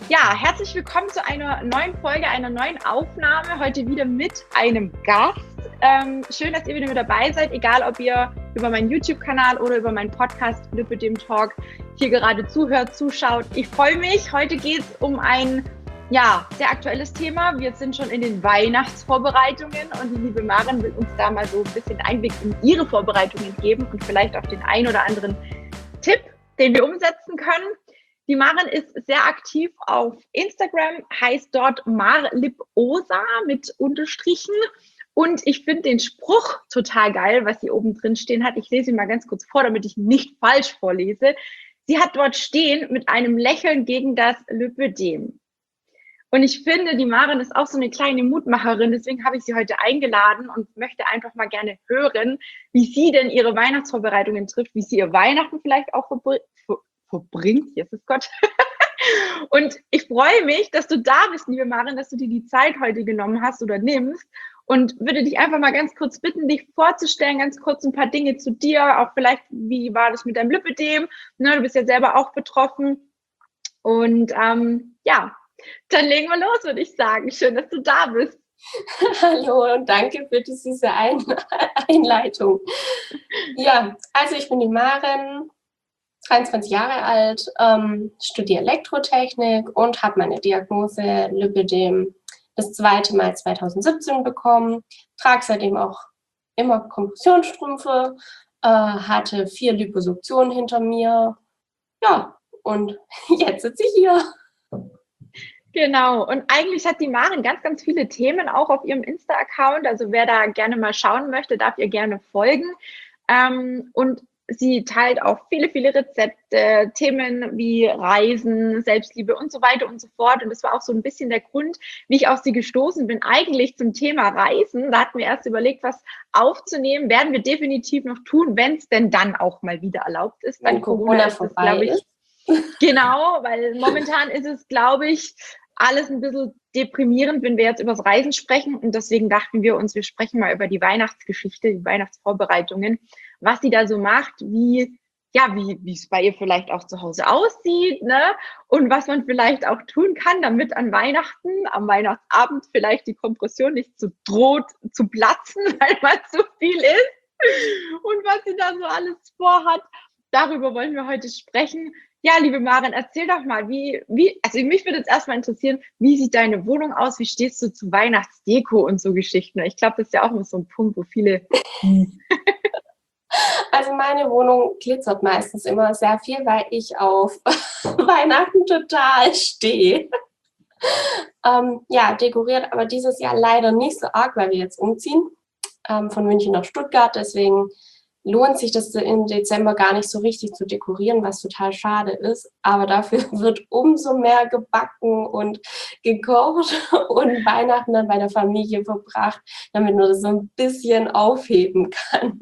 Ja, herzlich willkommen zu einer neuen Folge, einer neuen Aufnahme. Heute wieder mit einem Gast. Schön, dass ihr wieder mit dabei seid, egal ob ihr über meinen YouTube-Kanal oder über meinen Podcast Lipödem Talk hier gerade zuhört, zuschaut. Ich freue mich. Heute geht es um ein sehr aktuelles Thema. Wir sind schon in den Weihnachtsvorbereitungen und die liebe Maren will uns da mal so ein bisschen Einblick in ihre Vorbereitungen geben und vielleicht auch den ein oder anderen Tipp, den wir umsetzen können. Die Maren ist sehr aktiv auf Instagram, heißt dort marliposa mit Unterstrichen. Und ich finde den Spruch total geil, was sie oben drin stehen hat. Ich lese ihn mal ganz kurz vor, damit ich nicht falsch vorlese. Sie hat dort stehen mit einem Lächeln gegen das Lipödem. Und ich finde, die Maren ist auch so eine kleine Mutmacherin. Deswegen habe ich sie heute eingeladen und möchte einfach mal gerne hören, wie sie denn ihre Weihnachtsvorbereitungen trifft, wie sie ihr Weihnachten vielleicht auch verbringt, Jesus Gott. Und ich freue mich, dass du da bist, liebe Maren, dass du dir die Zeit heute genommen hast oder nimmst und würde dich einfach mal ganz kurz bitten, dich vorzustellen, ganz kurz ein paar Dinge zu dir, auch vielleicht, wie war das mit deinem Lipödem, du bist ja selber auch betroffen und dann legen wir los, würde ich sagen. Schön, dass du da bist. Hallo und danke für diese Einleitung. Ja, also ich bin die Maren, 23 Jahre alt, studiere Elektrotechnik und habe meine Diagnose Lipödem das zweite Mal 2017 bekommen. Trage seitdem auch immer Kompressionsstrümpfe, hatte 4 Liposuktionen hinter mir. Ja, und jetzt sitze ich hier. Genau, und eigentlich hat die Maren ganz, ganz viele Themen auch auf ihrem Insta-Account. Also wer da gerne mal schauen möchte, darf ihr gerne folgen. Und sie teilt auch viele, viele Rezepte, Themen wie Reisen, Selbstliebe und so weiter und so fort. Und das war auch so ein bisschen der Grund, wie ich auf sie gestoßen bin, eigentlich zum Thema Reisen. Da hatten wir erst überlegt, was aufzunehmen. Werden wir definitiv noch tun, wenn es denn dann auch mal wieder erlaubt ist. Wenn Corona vorbei ist. Genau, weil momentan ist es, glaube ich, alles ein bisschen deprimierend, wenn wir jetzt über das Reisen sprechen. Und deswegen dachten wir uns, wir sprechen mal über die Weihnachtsgeschichte, die Weihnachtsvorbereitungen, was sie da so macht, wie es bei ihr vielleicht auch zu Hause aussieht, ne? Und was man vielleicht auch tun kann, damit an Weihnachten, am Weihnachtsabend vielleicht die Kompression nicht so droht zu platzen, weil man zu viel ist. Und was sie da so alles vorhat, darüber wollen wir heute sprechen. Ja, liebe Maren, erzähl doch mal, also mich würde jetzt erstmal interessieren, wie sieht deine Wohnung aus? Wie stehst du zu Weihnachtsdeko und so Geschichten? Ich glaube, das ist ja auch immer so ein Punkt, wo viele... Also meine Wohnung glitzert meistens immer sehr viel, weil ich auf Weihnachten total stehe. Dekoriert, aber dieses Jahr leider nicht so arg, weil wir jetzt umziehen von München nach Stuttgart. Deswegen lohnt sich das im Dezember gar nicht so richtig zu dekorieren, was total schade ist. Aber dafür wird umso mehr gebacken und gekocht und Weihnachten dann bei der Familie verbracht, damit man das so ein bisschen aufheben kann.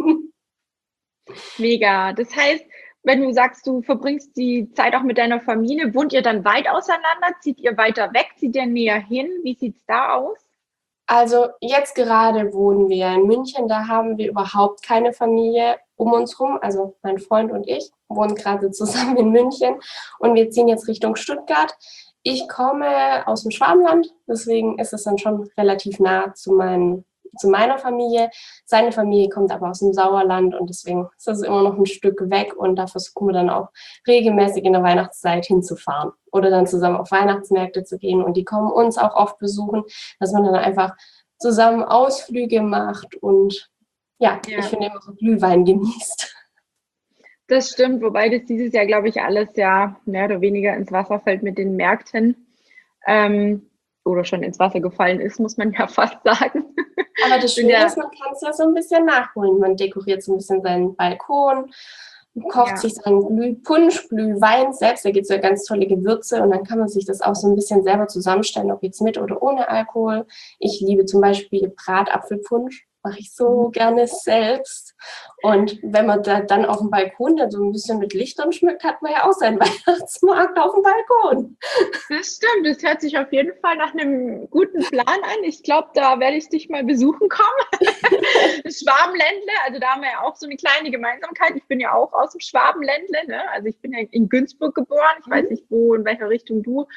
Mega. Das heißt, wenn du sagst, du verbringst die Zeit auch mit deiner Familie, wohnt ihr dann weit auseinander? Zieht ihr weiter weg? Zieht ihr näher hin? Wie sieht's da aus? Also jetzt gerade wohnen wir in München, da haben wir überhaupt keine Familie um uns rum. Also mein Freund und ich wohnen gerade zusammen in München und wir ziehen jetzt Richtung Stuttgart. Ich komme aus dem Schwabenland, deswegen ist es dann schon relativ nah zu meiner Familie. Seine Familie kommt aber aus dem Sauerland und deswegen ist das immer noch ein Stück weg und da versuchen wir dann auch regelmäßig in der Weihnachtszeit hinzufahren oder dann zusammen auf Weihnachtsmärkte zu gehen und die kommen uns auch oft besuchen, dass man dann einfach zusammen Ausflüge macht und ich finde immer so Glühwein genießt. Das stimmt, wobei das dieses Jahr, glaube ich, alles ja mehr oder weniger ins Wasser fällt mit den Märkten. Oder schon ins Wasser gefallen ist, muss man ja fast sagen. Aber das Schöne ist, man kann es ja so ein bisschen nachholen. Man dekoriert so ein bisschen seinen Balkon, kocht sich seinen Punsch, Glühwein selbst. Da gibt es ja ganz tolle Gewürze und dann kann man sich das auch so ein bisschen selber zusammenstellen, ob jetzt mit oder ohne Alkohol. Ich liebe zum Beispiel Bratapfelpunsch. Mache ich so gerne selbst. Und wenn man da dann auf dem Balkon dann so ein bisschen mit Lichtern schmückt, hat man ja auch seinen Weihnachtsmarkt auf dem Balkon. Das stimmt, das hört sich auf jeden Fall nach einem guten Plan an. Ich glaube, da werde ich dich mal besuchen kommen. Das Schwabenländle, also da haben wir ja auch so eine kleine Gemeinsamkeit. Ich bin ja auch aus dem Schwabenländle, ne? Also ich bin ja in Günzburg geboren. Ich weiß nicht, wo, in welcher Richtung du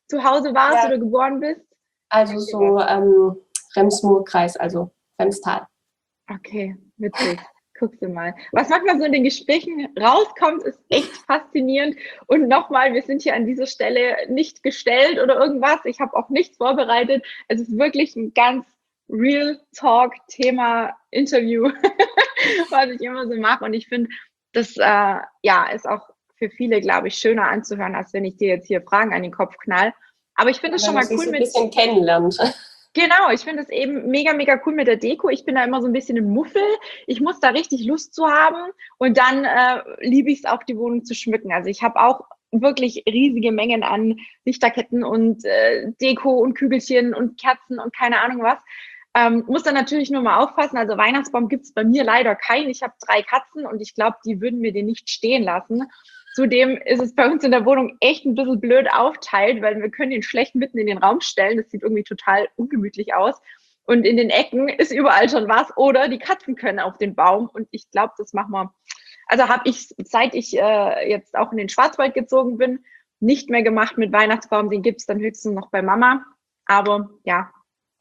zu Hause warst oder geboren bist? Also so Rems-Murr-Kreis, also Remstal. Okay, witzig. Guckst du mal. Was manchmal so in den Gesprächen rauskommt, ist echt faszinierend. Und nochmal, wir sind hier an dieser Stelle nicht gestellt oder irgendwas. Ich habe auch nichts vorbereitet. Es ist wirklich ein ganz Real Talk-Thema Interview, was ich immer so mache. Und ich finde, das ist auch für viele, glaube ich, schöner anzuhören, als wenn ich dir jetzt hier Fragen an den Kopf knall. Aber ich finde es schon mal cool, so ein bisschen kennenlernt. Genau, ich finde es eben mega, mega cool mit der Deko. Ich bin da immer so ein bisschen im Muffel. Ich muss da richtig Lust zu haben und dann liebe ich es auch, die Wohnung zu schmücken. Also ich habe auch wirklich riesige Mengen an Lichterketten und Deko und Kügelchen und Kerzen und keine Ahnung was. Muss dann natürlich nur mal aufpassen. Also Weihnachtsbaum gibt es bei mir leider keinen. Ich habe 3 Katzen und ich glaube, die würden mir den nicht stehen lassen. Zudem ist es bei uns in der Wohnung echt ein bisschen blöd aufteilt, weil wir können ihn schlecht mitten in den Raum stellen. Das sieht irgendwie total ungemütlich aus. Und in den Ecken ist überall schon was. Oder die Katzen können auf den Baum. Und ich glaube, das machen wir. Also habe ich, seit ich jetzt auch in den Schwarzwald gezogen bin, nicht mehr gemacht mit Weihnachtsbaum. Den gibt es dann höchstens noch bei Mama. Aber ja,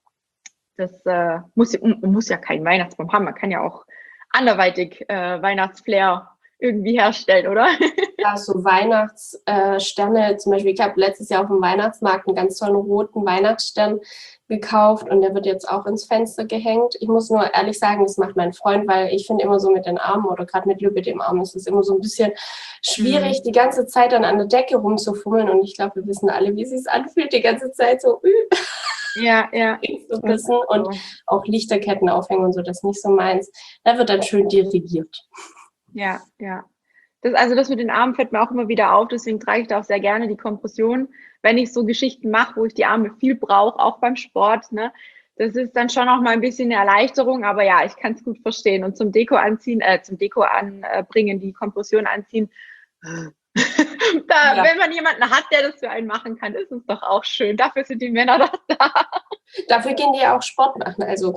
das muss ja keinen Weihnachtsbaum haben. Man kann ja auch anderweitig Weihnachtsflair irgendwie herstellen, oder? Ja, so Weihnachtssterne, zum Beispiel, ich habe letztes Jahr auf dem Weihnachtsmarkt einen ganz tollen roten Weihnachtsstern gekauft und der wird jetzt auch ins Fenster gehängt. Ich muss nur ehrlich sagen, das macht mein Freund, weil ich finde immer so mit den Armen oder gerade mit Lübbe dem Arm ist es immer so ein bisschen schwierig, die ganze Zeit dann an der Decke rumzufummeln und ich glaube, wir wissen alle, wie es sich anfühlt, die ganze Zeit so ja. zu wissen und auch Lichterketten aufhängen und so, das ist nicht so meins. Da wird dann schön dirigiert. Ja. Das mit den Armen fällt mir auch immer wieder auf, deswegen trage ich da auch sehr gerne die Kompression, wenn ich so Geschichten mache, wo ich die Arme viel brauche, auch beim Sport, ne? Das ist dann schon auch mal ein bisschen eine Erleichterung, aber ja, ich kann es gut verstehen. Und zum Deko anbringen, die Kompression anziehen, wenn man jemanden hat, der das für einen machen kann, ist es doch auch schön. Dafür sind die Männer doch da. Dafür gehen die ja auch Sport machen, also.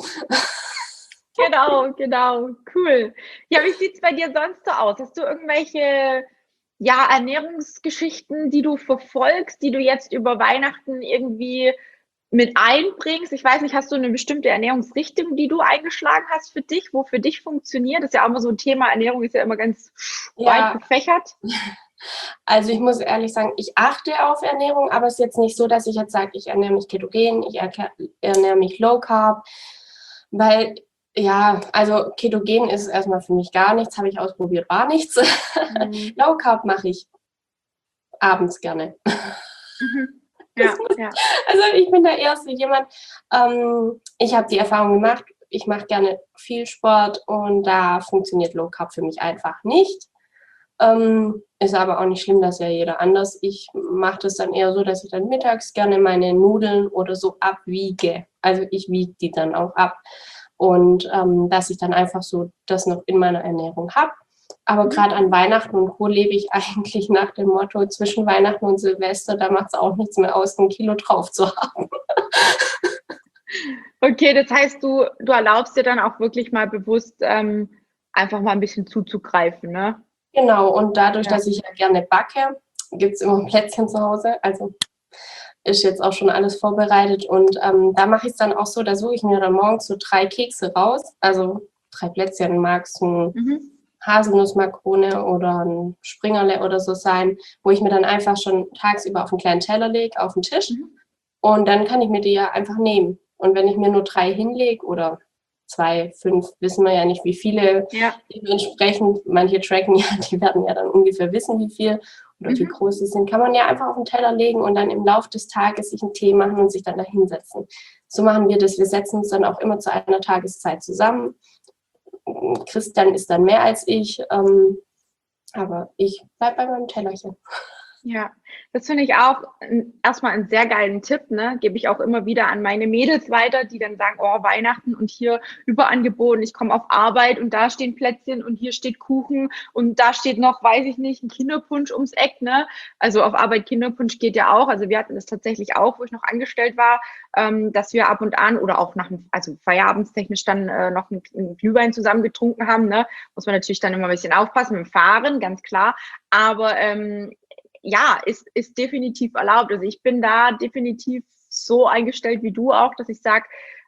Genau, cool. Ja, wie sieht's bei dir sonst so aus? Hast du irgendwelche, Ernährungsgeschichten, die du verfolgst, die du jetzt über Weihnachten irgendwie mit einbringst? Ich weiß nicht, hast du eine bestimmte Ernährungsrichtung, die du eingeschlagen hast für dich, wo für dich funktioniert? Das ist ja auch immer so ein Thema. Ernährung ist ja immer ganz weit gefächert. Also ich muss ehrlich sagen, ich achte auf Ernährung, aber es ist jetzt nicht so, dass ich jetzt sage, ich ernähre mich ketogen, ich ernähre mich low carb, weil ja, also ketogen ist erstmal für mich gar nichts, habe ich ausprobiert, war nichts. Low carb mache ich abends gerne. Ja. Also ich bin da eher so jemand, ich habe die Erfahrung gemacht, ich mache gerne viel Sport und da funktioniert Low Carb für mich einfach nicht. Ist aber auch nicht schlimm, dass ja jeder anders. Ich mache das dann eher so, dass ich dann mittags gerne meine Nudeln oder so abwiege. Also ich wiege die dann auch ab. Und dass ich dann einfach so das noch in meiner Ernährung habe. Aber gerade an Weihnachten und Co. lebe ich eigentlich nach dem Motto, zwischen Weihnachten und Silvester, da macht es auch nichts mehr aus, 1 Kilo drauf zu haben. Okay, das heißt, du erlaubst dir dann auch wirklich mal bewusst einfach mal ein bisschen zuzugreifen, ne? Genau, und dadurch, dass ich ja gerne backe, gibt es immer Plätzchen zu Hause. Also ist jetzt auch schon alles vorbereitet. Und da mache ich es dann auch so, da suche ich mir dann morgens so 3 Kekse raus. Also 3 Plätzchen, magst du Haselnussmakrone oder ein Springerle oder so sein, wo ich mir dann einfach schon tagsüber auf einen kleinen Teller lege, auf den Tisch. Und dann kann ich mir die ja einfach nehmen. Und wenn ich mir nur 3 hinlege oder 2, 5, wissen wir ja nicht, wie viele dementsprechend, manche tracken ja, die werden ja dann ungefähr wissen, wie viel oder wie groß sie sind, kann man ja einfach auf den Teller legen und dann im Laufe des Tages sich einen Tee machen und sich dann da hinsetzen. So machen wir das. Wir setzen uns dann auch immer zu einer Tageszeit zusammen. Christian ist dann mehr als ich, aber ich bleibe bei meinem Tellerchen. Ja, das finde ich auch erstmal einen sehr geilen Tipp, ne? Gebe ich auch immer wieder an meine Mädels weiter, die dann sagen, oh, Weihnachten und hier Überangebot, ich komme auf Arbeit und da stehen Plätzchen und hier steht Kuchen und da steht noch, weiß ich nicht, ein Kinderpunsch ums Eck, ne? Also auf Arbeit Kinderpunsch geht ja auch. Also wir hatten das tatsächlich auch, wo ich noch angestellt war, dass wir ab und an oder auch also feierabendstechnisch dann noch einen Glühwein zusammen getrunken haben, ne? Muss man natürlich dann immer ein bisschen aufpassen mit dem Fahren, ganz klar. Aber ja, ist definitiv erlaubt. Also ich bin da definitiv so eingestellt wie du auch, dass ich sage,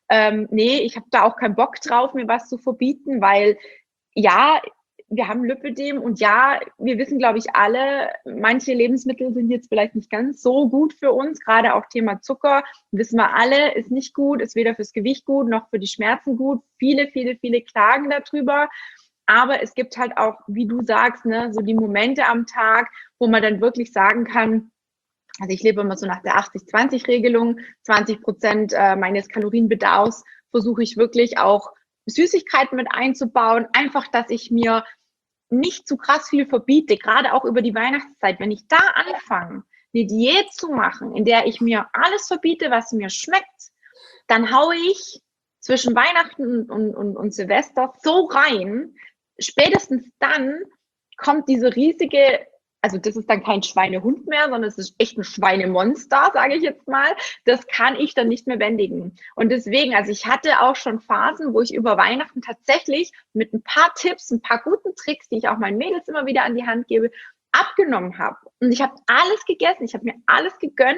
nee, ich habe da auch keinen Bock drauf, mir was zu verbieten, weil ja, wir haben Lipödem und ja, wir wissen, glaube ich, alle, manche Lebensmittel sind jetzt vielleicht nicht ganz so gut für uns, gerade auch Thema Zucker, wissen wir alle, ist nicht gut, ist weder fürs Gewicht gut, noch für die Schmerzen gut. Viele, viele, viele klagen darüber. Aber es gibt halt auch, wie du sagst, ne, so die Momente am Tag, wo man dann wirklich sagen kann, also ich lebe immer so nach der 80-20-Regelung, 20% meines Kalorienbedarfs versuche ich wirklich auch Süßigkeiten mit einzubauen, einfach, dass ich mir nicht zu krass viel verbiete, gerade auch über die Weihnachtszeit. Wenn ich da anfange, eine Diät zu machen, in der ich mir alles verbiete, was mir schmeckt, dann haue ich zwischen Weihnachten und Silvester so rein, spätestens dann kommt diese riesige, also das ist dann kein Schweinehund mehr, sondern es ist echt ein Schweinemonster, sage ich jetzt mal. Das kann ich dann nicht mehr bändigen. Und deswegen, also ich hatte auch schon Phasen, wo ich über Weihnachten tatsächlich mit ein paar Tipps, ein paar guten Tricks, die ich auch meinen Mädels immer wieder an die Hand gebe, abgenommen habe. Und ich habe alles gegessen, ich habe mir alles gegönnt.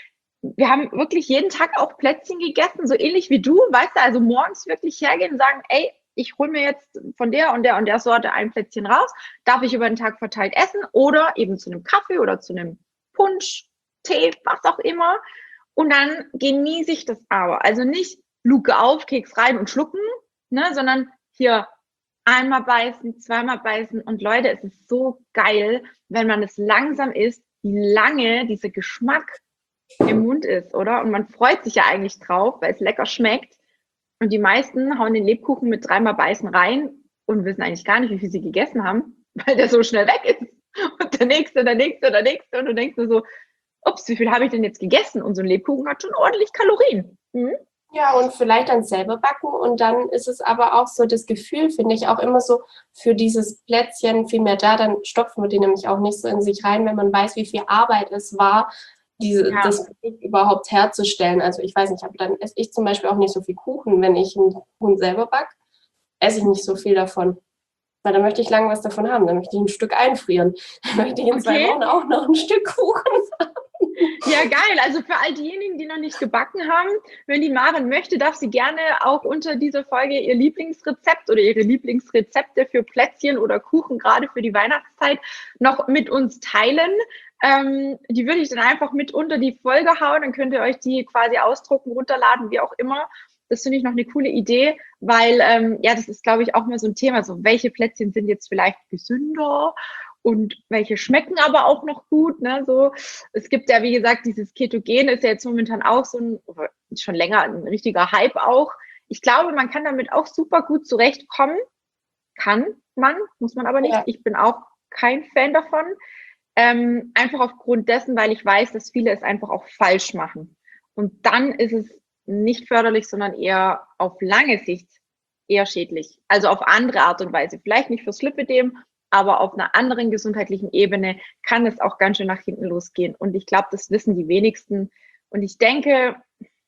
Wir haben wirklich jeden Tag auch Plätzchen gegessen, so ähnlich wie du, weißt du, also morgens wirklich hergehen und sagen, ey, ich hole mir jetzt von der und der und der Sorte ein Plätzchen raus, darf ich über den Tag verteilt essen oder eben zu einem Kaffee oder zu einem Punsch, Tee, was auch immer. Und dann genieße ich das aber. Also nicht Luke auf, Keks rein und schlucken, ne, sondern hier einmal beißen, zweimal beißen. Und Leute, es ist so geil, wenn man es langsam isst, wie lange dieser Geschmack im Mund ist, oder? Und man freut sich ja eigentlich drauf, weil es lecker schmeckt. Und die meisten hauen den Lebkuchen mit dreimal Beißen rein und wissen eigentlich gar nicht, wie viel sie gegessen haben, weil der so schnell weg ist. Und der nächste, der nächste, der nächste. Und du denkst nur so, ups, wie viel habe ich denn jetzt gegessen? Und so ein Lebkuchen hat schon ordentlich Kalorien. Hm? Ja, und vielleicht dann selber backen. Und dann ist es aber auch so das Gefühl, finde ich, auch immer so für dieses Plätzchen viel mehr da. Dann stopfen wir die nämlich auch nicht so in sich rein, wenn man weiß, wie viel Arbeit es war, das Produkt überhaupt herzustellen. Also ich weiß nicht, aber dann esse ich zum Beispiel auch nicht so viel Kuchen, wenn ich einen Kuchen selber backe, esse ich nicht so viel davon. Weil dann möchte ich lange was davon haben. Dann möchte ich ein Stück einfrieren. Dann möchte ich in 2 Wochen auch noch ein Stück Kuchen haben. Ja, geil. Also für all diejenigen, die noch nicht gebacken haben, wenn die Maren möchte, darf sie gerne auch unter dieser Folge ihr Lieblingsrezept oder ihre Lieblingsrezepte für Plätzchen oder Kuchen, gerade für die Weihnachtszeit, noch mit uns teilen. Die würde ich dann einfach mit unter die Folge hauen. Dann könnt ihr euch die quasi ausdrucken, runterladen, wie auch immer. Das finde ich noch eine coole Idee, weil ja, das ist, glaube ich, auch mal so ein Thema. So, welche Plätzchen sind jetzt vielleicht gesünder und welche schmecken aber auch noch gut, ne? So, es gibt ja, wie gesagt, dieses Ketogen ist ja jetzt momentan auch so ein, schon länger ein richtiger Hype auch. Ich glaube, man kann damit auch super gut zurechtkommen. Kann man, muss man aber nicht. Ja. Ich bin auch kein Fan davon. Einfach aufgrund dessen, weil ich weiß, dass viele es einfach auch falsch machen. Und dann ist es nicht förderlich, sondern eher auf lange Sicht eher schädlich. Also auf andere Art und Weise. Vielleicht nicht fürs Lipödem, aber auf einer anderen gesundheitlichen Ebene kann es auch ganz schön nach hinten losgehen. Und ich glaube, das wissen die wenigsten. Und ich denke,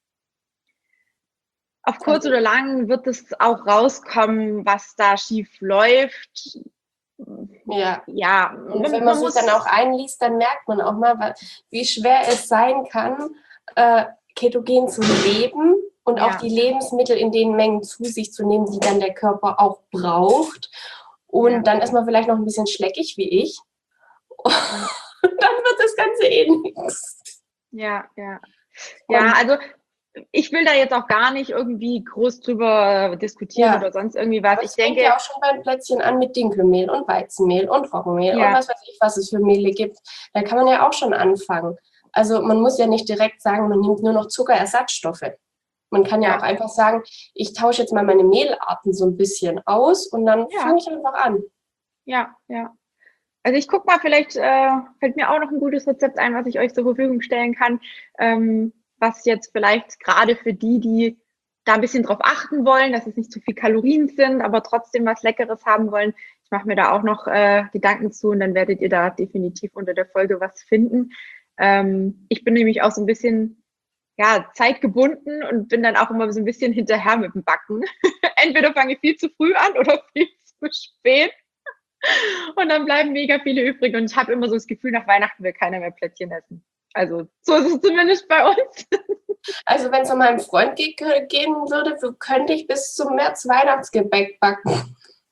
auf kurz oder lang wird es auch rauskommen, was da schief läuft. Ja. Und wenn man sich dann auch einliest, dann merkt man auch mal, wie schwer es sein kann, ketogen zu leben und auch die Lebensmittel in den Mengen zu sich zu nehmen, die dann der Körper auch braucht. Und dann ist man vielleicht noch ein bisschen schleckig wie ich. Und dann wird das Ganze eh nichts. Ja, also ich will da jetzt auch gar nicht irgendwie groß drüber diskutieren oder sonst irgendwie was. Ich denke ja auch schon beim Plätzchen an mit Dinkelmehl und Weizenmehl und Roggenmehl und was weiß ich, was es für Mehle gibt. Da kann man ja auch schon anfangen. Also man muss ja nicht direkt sagen, man nimmt nur noch Zuckerersatzstoffe. Man kann ja auch einfach sagen, ich tausche jetzt mal meine Mehlarten so ein bisschen aus und dann fange ich einfach an. Ja. Also ich gucke mal, vielleicht fällt mir auch noch ein gutes Rezept ein, was ich euch zur Verfügung stellen kann, was jetzt vielleicht gerade für die da ein bisschen drauf achten wollen, dass es nicht zu viel Kalorien sind, aber trotzdem was Leckeres haben wollen. Ich mache mir da auch noch Gedanken zu und dann werdet ihr da definitiv unter der Folge was finden. Ich bin nämlich auch so ein bisschen zeitgebunden und bin dann auch immer so ein bisschen hinterher mit dem Backen. Entweder fange ich viel zu früh an oder viel zu spät. Und dann bleiben mega viele übrig. Und ich habe immer so das Gefühl, nach Weihnachten will keiner mehr Plätzchen essen. Also so ist es zumindest bei uns. Also wenn es an meinem Freund gehen würde, könnte ich bis zum März Weihnachtsgebäck backen.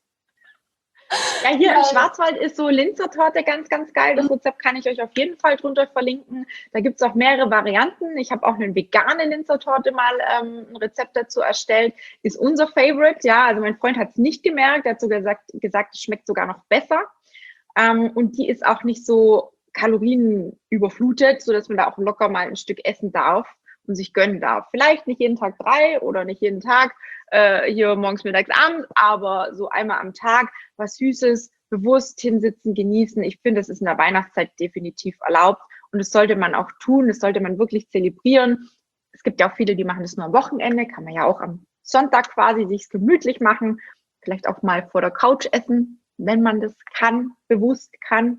Ja, hier im Schwarzwald ist so Linzer-Torte ganz, ganz geil. Das Rezept kann ich euch auf jeden Fall drunter verlinken. Da gibt es auch mehrere Varianten. Ich habe auch eine vegane Linzer-Torte mal ein Rezept dazu erstellt. Ist unser Favorite, ja. Also mein Freund hat es nicht gemerkt. Er hat sogar gesagt, es schmeckt sogar noch besser. Und die ist auch nicht so kalorienüberflutet, sodass man da auch locker mal ein Stück essen darf und sich gönnen darf. Vielleicht nicht jeden Tag 3 oder nicht jeden Tag hier morgens, mittags, abends, aber so einmal am Tag was Süßes, bewusst hinsitzen, genießen. Ich finde, das ist in der Weihnachtszeit definitiv erlaubt und das sollte man auch tun, das sollte man wirklich zelebrieren. Es gibt ja auch viele, die machen das nur am Wochenende, kann man ja auch am Sonntag quasi sich gemütlich machen, vielleicht auch mal vor der Couch essen, wenn man das kann, bewusst kann.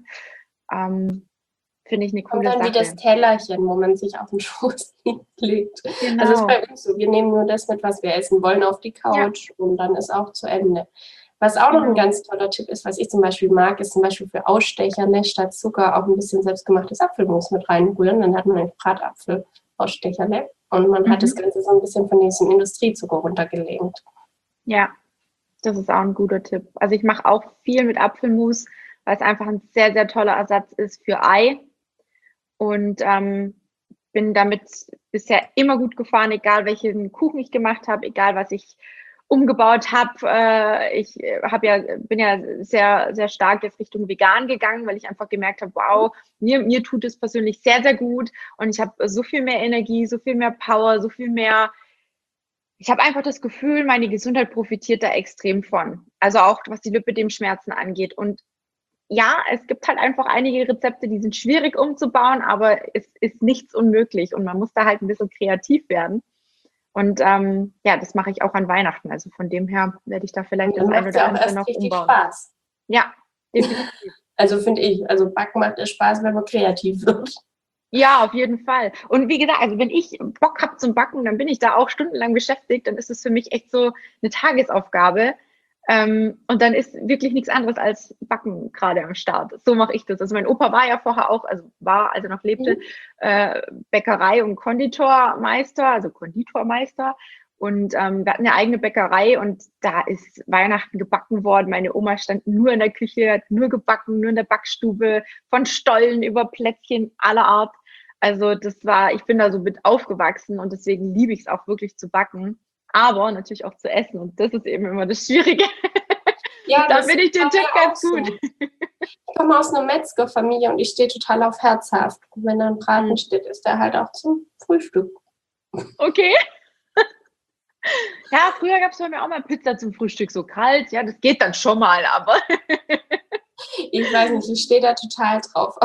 Finde ich eine coole Sache. Und dann wie das Tellerchen, wo man sich auf den Schoß legt. Genau. Also das ist bei uns so, wir nehmen nur das mit, was wir essen wollen, auf die Couch und dann ist auch zu Ende. Was auch noch ein ganz toller Tipp ist, was ich zum Beispiel mag, ist zum Beispiel für Ausstecher, ne, statt Zucker auch ein bisschen selbstgemachtes Apfelmus mit reinrühren. Dann hat man einen Bratapfel-Ausstecher, ne? Und man hat das Ganze so ein bisschen von diesem Industriezucker runtergelenkt. Ja, das ist auch ein guter Tipp. Also ich mache auch viel mit Apfelmus, weil es einfach ein sehr, sehr toller Ersatz ist für Ei. Und bin damit bisher immer gut gefahren, egal welchen Kuchen ich gemacht habe, egal was ich umgebaut habe. Bin ja sehr, sehr stark jetzt Richtung vegan gegangen, weil ich einfach gemerkt habe, wow, mir tut es persönlich sehr, sehr gut und ich habe so viel mehr Energie, so viel mehr Power, so viel mehr. Ich habe einfach das Gefühl, meine Gesundheit profitiert da extrem von. Also auch was die Lipödem-Schmerzen angeht. Und ja, es gibt halt einfach einige Rezepte, die sind schwierig umzubauen, aber es ist nichts unmöglich und man muss da halt ein bisschen kreativ werden. Und das mache ich auch an Weihnachten. Also von dem her werde ich da vielleicht das ein oder andere noch umbauen. Spaß. Ja, definitiv. Also finde ich, also Backen macht es Spaß, wenn man kreativ wird. Ja, auf jeden Fall. Und wie gesagt, also wenn ich Bock habe zum Backen, dann bin ich da auch stundenlang beschäftigt. Dann ist es für mich echt so eine Tagesaufgabe. Und dann ist wirklich nichts anderes als Backen gerade am Start. So mache ich das. Also mein Opa war ja vorher auch, als er noch lebte, Bäckerei- und Konditormeister. Und wir hatten eine eigene Bäckerei und da ist Weihnachten gebacken worden. Meine Oma stand nur in der Küche, hat nur gebacken, nur in der Backstube, von Stollen über Plätzchen aller Art. Also ich bin da so mit aufgewachsen und deswegen liebe ich es auch wirklich zu backen. Aber natürlich auch zu essen. Und das ist eben immer das Schwierige. Ja, da finde ich den Tipp ganz gut. Ich komme aus einer Metzgerfamilie und ich stehe total auf herzhaft. Und wenn da ein Braten steht, ist der halt auch zum Frühstück. Okay. Ja, früher gab es bei mir auch mal Pizza zum Frühstück, so kalt. Ja, das geht dann schon mal, aber. Ich weiß nicht, ich stehe da total drauf.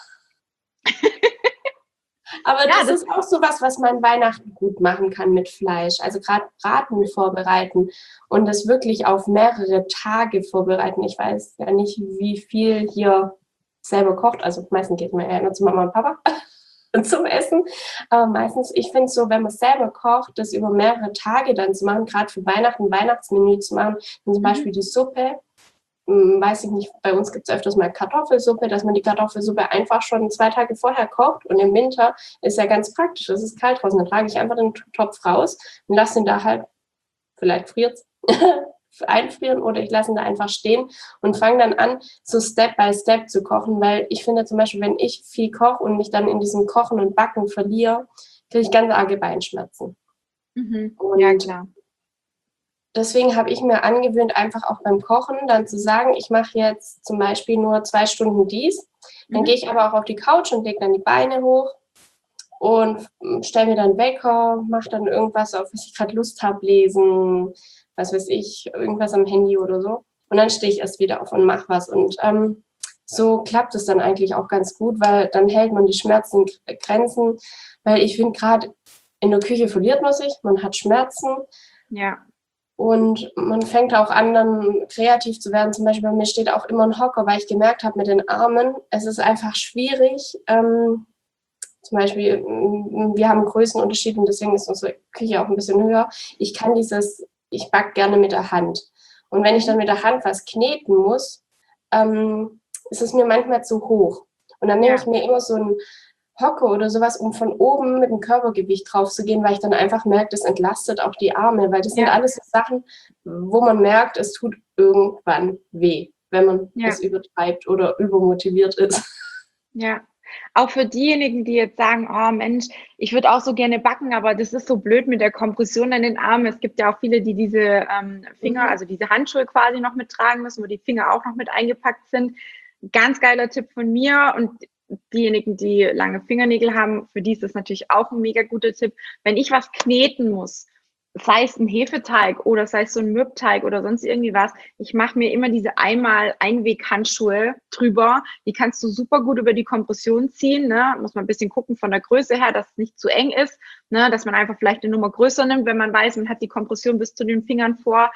Aber ja, das ist auch sowas, was man Weihnachten gut machen kann mit Fleisch. Also gerade Braten vorbereiten und das wirklich auf mehrere Tage vorbereiten. Ich weiß ja nicht, wie viel hier selber kocht. Also meistens geht man ja nur zu Mama und Papa zum Essen. Aber meistens, ich finde es so, wenn man selber kocht, das über mehrere Tage dann zu machen, gerade für Weihnachten ein Weihnachtsmenü zu machen, dann zum Beispiel die Suppe. Weiß ich nicht, bei uns gibt es öfters mal Kartoffelsuppe, dass man die Kartoffelsuppe einfach schon 2 Tage vorher kocht und im Winter ist ja ganz praktisch, es ist kalt draußen, dann trage ich einfach den Topf raus und lasse ihn da halt, vielleicht friert's, einfrieren oder ich lasse ihn da einfach stehen und fange dann an, so Step by Step zu kochen, weil ich finde zum Beispiel, wenn ich viel koche und mich dann in diesem Kochen und Backen verliere, kriege ich ganz arge Beinschmerzen. Ja, klar. Deswegen habe ich mir angewöhnt, einfach auch beim Kochen dann zu sagen, ich mache jetzt zum Beispiel nur 2 Stunden dies. Dann gehe ich aber auch auf die Couch und lege dann die Beine hoch und stelle mir dann Wecker, mache dann irgendwas, auf was ich gerade Lust habe, lesen, was weiß ich, irgendwas am Handy oder so. Und dann stehe ich erst wieder auf und mache was. Und so klappt es dann eigentlich auch ganz gut, weil dann hält man die Schmerzen in Grenzen. Weil ich finde, gerade in der Küche verliert man sich, man hat Schmerzen. Ja. Und man fängt auch an, dann kreativ zu werden. Zum Beispiel bei mir steht auch immer ein Hocker, weil ich gemerkt habe mit den Armen, es ist einfach schwierig. Zum Beispiel, wir haben einen Größenunterschied und deswegen ist unsere Küche auch ein bisschen höher. Ich backe gerne mit der Hand. Und wenn ich dann mit der Hand was kneten muss, ist es mir manchmal zu hoch. Und dann nehme ich mir immer so ein Hocke oder sowas, um von oben mit dem Körpergewicht drauf zu gehen, weil ich dann einfach merke, das entlastet auch die Arme, weil das sind alles so Sachen, wo man merkt, es tut irgendwann weh, wenn man es übertreibt oder übermotiviert ist. Ja, auch für diejenigen, die jetzt sagen, oh Mensch, ich würde auch so gerne backen, aber das ist so blöd mit der Kompression an den Armen. Es gibt ja auch viele, die diese Finger, also diese Handschuhe quasi noch mittragen müssen, wo die Finger auch noch mit eingepackt sind. Ganz geiler Tipp von mir, und diejenigen, die lange Fingernägel haben, für die ist das natürlich auch ein mega guter Tipp. Wenn ich was kneten muss, sei es ein Hefeteig oder sei es so ein Mürbteig oder sonst irgendwie was, ich mache mir immer diese Einweg-Handschuhe drüber. Die kannst du super gut über die Kompression ziehen. Ne? Muss man ein bisschen gucken von der Größe her, dass es nicht zu eng ist, ne? Dass man einfach vielleicht eine Nummer größer nimmt, wenn man weiß, man hat die Kompression bis zu den Fingern vor.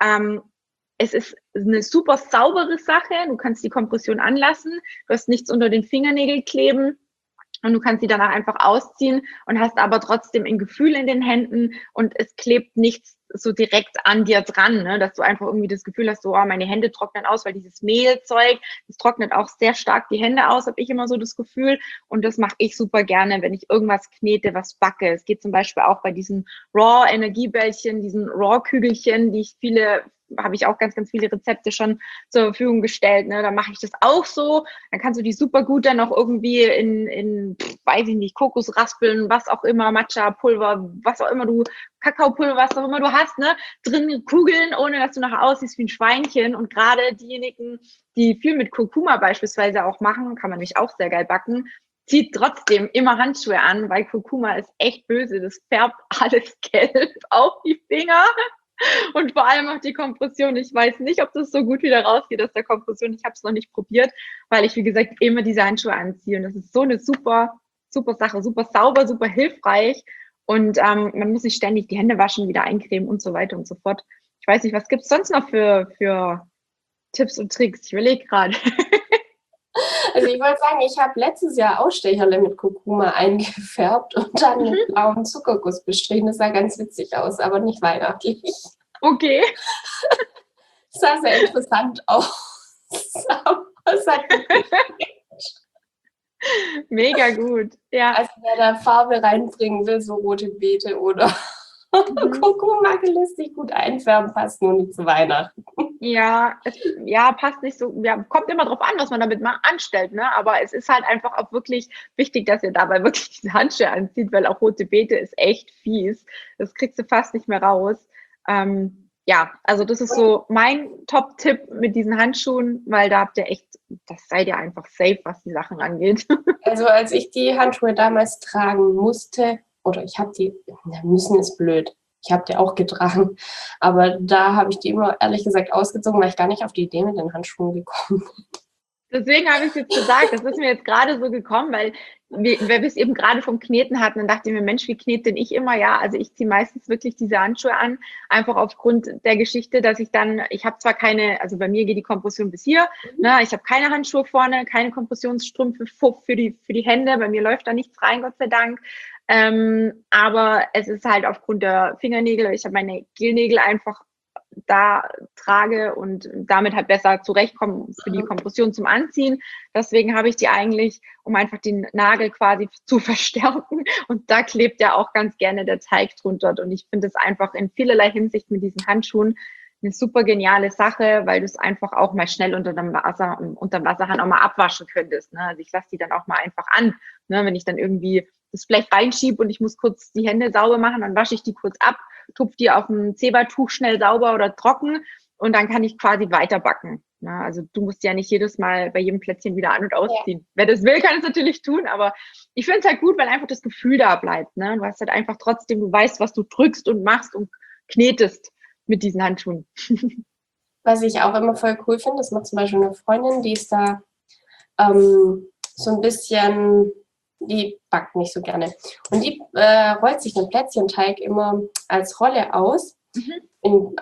Es ist eine super saubere Sache. Du kannst die Kompression anlassen. Du hast nichts unter den Fingernägeln kleben. Und du kannst sie danach einfach ausziehen und hast aber trotzdem ein Gefühl in den Händen und es klebt nichts so direkt an dir dran, ne? Dass du einfach irgendwie das Gefühl hast, so, oh, meine Hände trocknen aus, weil dieses Mehlzeug, das trocknet auch sehr stark die Hände aus, habe ich immer so das Gefühl. Und das mache ich super gerne, wenn ich irgendwas knete, was backe. Es geht zum Beispiel auch bei diesen Raw-Energiebällchen, diesen Raw-Kügelchen, die habe ich auch ganz, ganz viele Rezepte schon zur Verfügung gestellt. Ne? Da mache ich das auch so. Dann kannst du die super gut dann auch irgendwie weiß ich nicht, Kokosraspeln, was auch immer, Matcha-Pulver, was auch immer Kakaopulver, was auch immer du hast, ne, drin kugeln, ohne dass du nachher aussiehst wie ein Schweinchen. Und gerade diejenigen, die viel mit Kurkuma beispielsweise auch machen, kann man nämlich auch sehr geil backen, zieht trotzdem immer Handschuhe an, weil Kurkuma ist echt böse. Das färbt alles gelb auf die Finger. Und vor allem auch die Kompression. Ich weiß nicht, ob das so gut wieder rausgeht aus der Kompression. Ich habe es noch nicht probiert, weil ich, wie gesagt, immer diese Handschuhe anziehe. Und das ist so eine super, super Sache, super sauber, super hilfreich. Und man muss sich ständig die Hände waschen, wieder eincremen und so weiter und so fort. Ich weiß nicht, was gibt es sonst noch für Tipps und Tricks? Ich überlege gerade. Also ich wollte sagen, ich habe letztes Jahr Ausstecherle mit Kurkuma eingefärbt und dann mit blauem Zuckerguss bestrichen. Das sah ganz witzig aus, aber nicht weihnachtlich. Okay. Das sah sehr interessant aus. Aber es hat mega gut. Ja. Also wer da Farbe reinbringen will, so rote Beete oder Kurkuma lässt sich gut einfärben, passt nur nicht zu Weihnachten. Ja, passt nicht so, ja, kommt immer drauf an, was man damit mal anstellt, ne? Aber es ist halt einfach auch wirklich wichtig, dass ihr dabei wirklich diese Handschuhe anzieht, weil auch rote Beete ist echt fies. Das kriegst du fast nicht mehr raus. Ja, also das ist so mein Top-Tipp mit diesen Handschuhen, weil da habt ihr echt, das seid ihr einfach safe, was die Sachen angeht. Also als ich die Handschuhe damals tragen musste, oder ich habe die, müssen ist blöd, ich habe die auch getragen, aber da habe ich die immer ehrlich gesagt ausgezogen, weil ich gar nicht auf die Idee mit den Handschuhen gekommen bin. Deswegen habe ich es jetzt gesagt, das ist mir jetzt gerade so gekommen, weil wir es eben gerade vom Kneten hatten, dann dachte ich mir, Mensch, wie knete denn ich immer? Ja, also ich ziehe meistens wirklich diese Handschuhe an, einfach aufgrund der Geschichte, dass ich habe zwar keine, also bei mir geht die Kompression bis hier, ne, ich habe keine Handschuhe vorne, keine Kompressionsstrümpfe für die Hände, bei mir läuft da nichts rein, Gott sei Dank. Aber es ist halt aufgrund der Fingernägel, ich habe meine Gelnägel einfach da trage und damit halt besser zurechtkommen für die Kompression zum Anziehen. Deswegen habe ich die eigentlich, um einfach den Nagel quasi zu verstärken. Und da klebt ja auch ganz gerne der Teig drunter. Und ich finde es einfach in vielerlei Hinsicht mit diesen Handschuhen eine super geniale Sache, weil du es einfach auch mal schnell unter dem Wasserhahn auch mal abwaschen könntest. Ne? Also ich lasse die dann auch mal einfach an. Ne? Wenn ich dann irgendwie das Blech reinschiebe und ich muss kurz die Hände sauber machen, dann wasche ich die kurz ab, tupfe die auf dem Zebertuch schnell sauber oder trocken und dann kann ich quasi weiterbacken. Ne? Also du musst ja nicht jedes Mal bei jedem Plätzchen wieder an- und ausziehen. Ja. Wer das will, kann es natürlich tun, aber ich finde es halt gut, weil einfach das Gefühl da bleibt. Ne? Du hast halt einfach trotzdem, du weißt, was du drückst und machst und knetest mit diesen Handschuhen. Was ich auch immer voll cool finde, das macht zum Beispiel eine Freundin, die ist da so ein bisschen, die backt nicht so gerne. Und die rollt sich den Plätzchenteig immer als Rolle aus. In,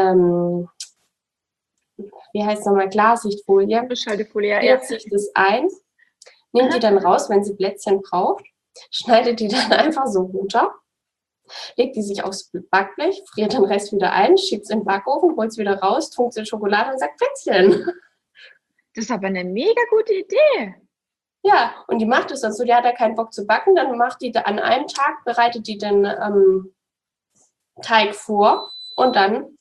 wie heißt es nochmal, Glassichtfolie. Beschaltefolie, Friert sich das ein, nimmt die dann raus, wenn sie Plätzchen braucht, schneidet die dann einfach so runter, legt die sich aufs Backblech, friert den Rest wieder ein, schiebt es in den Backofen, holt es wieder raus, tunkt es in Schokolade und sagt Plätzchen. Das ist aber eine mega gute Idee. Ja, und die macht es dann so, die hat ja keinen Bock zu backen, dann macht die da an einem Tag, bereitet die den Teig vor und dann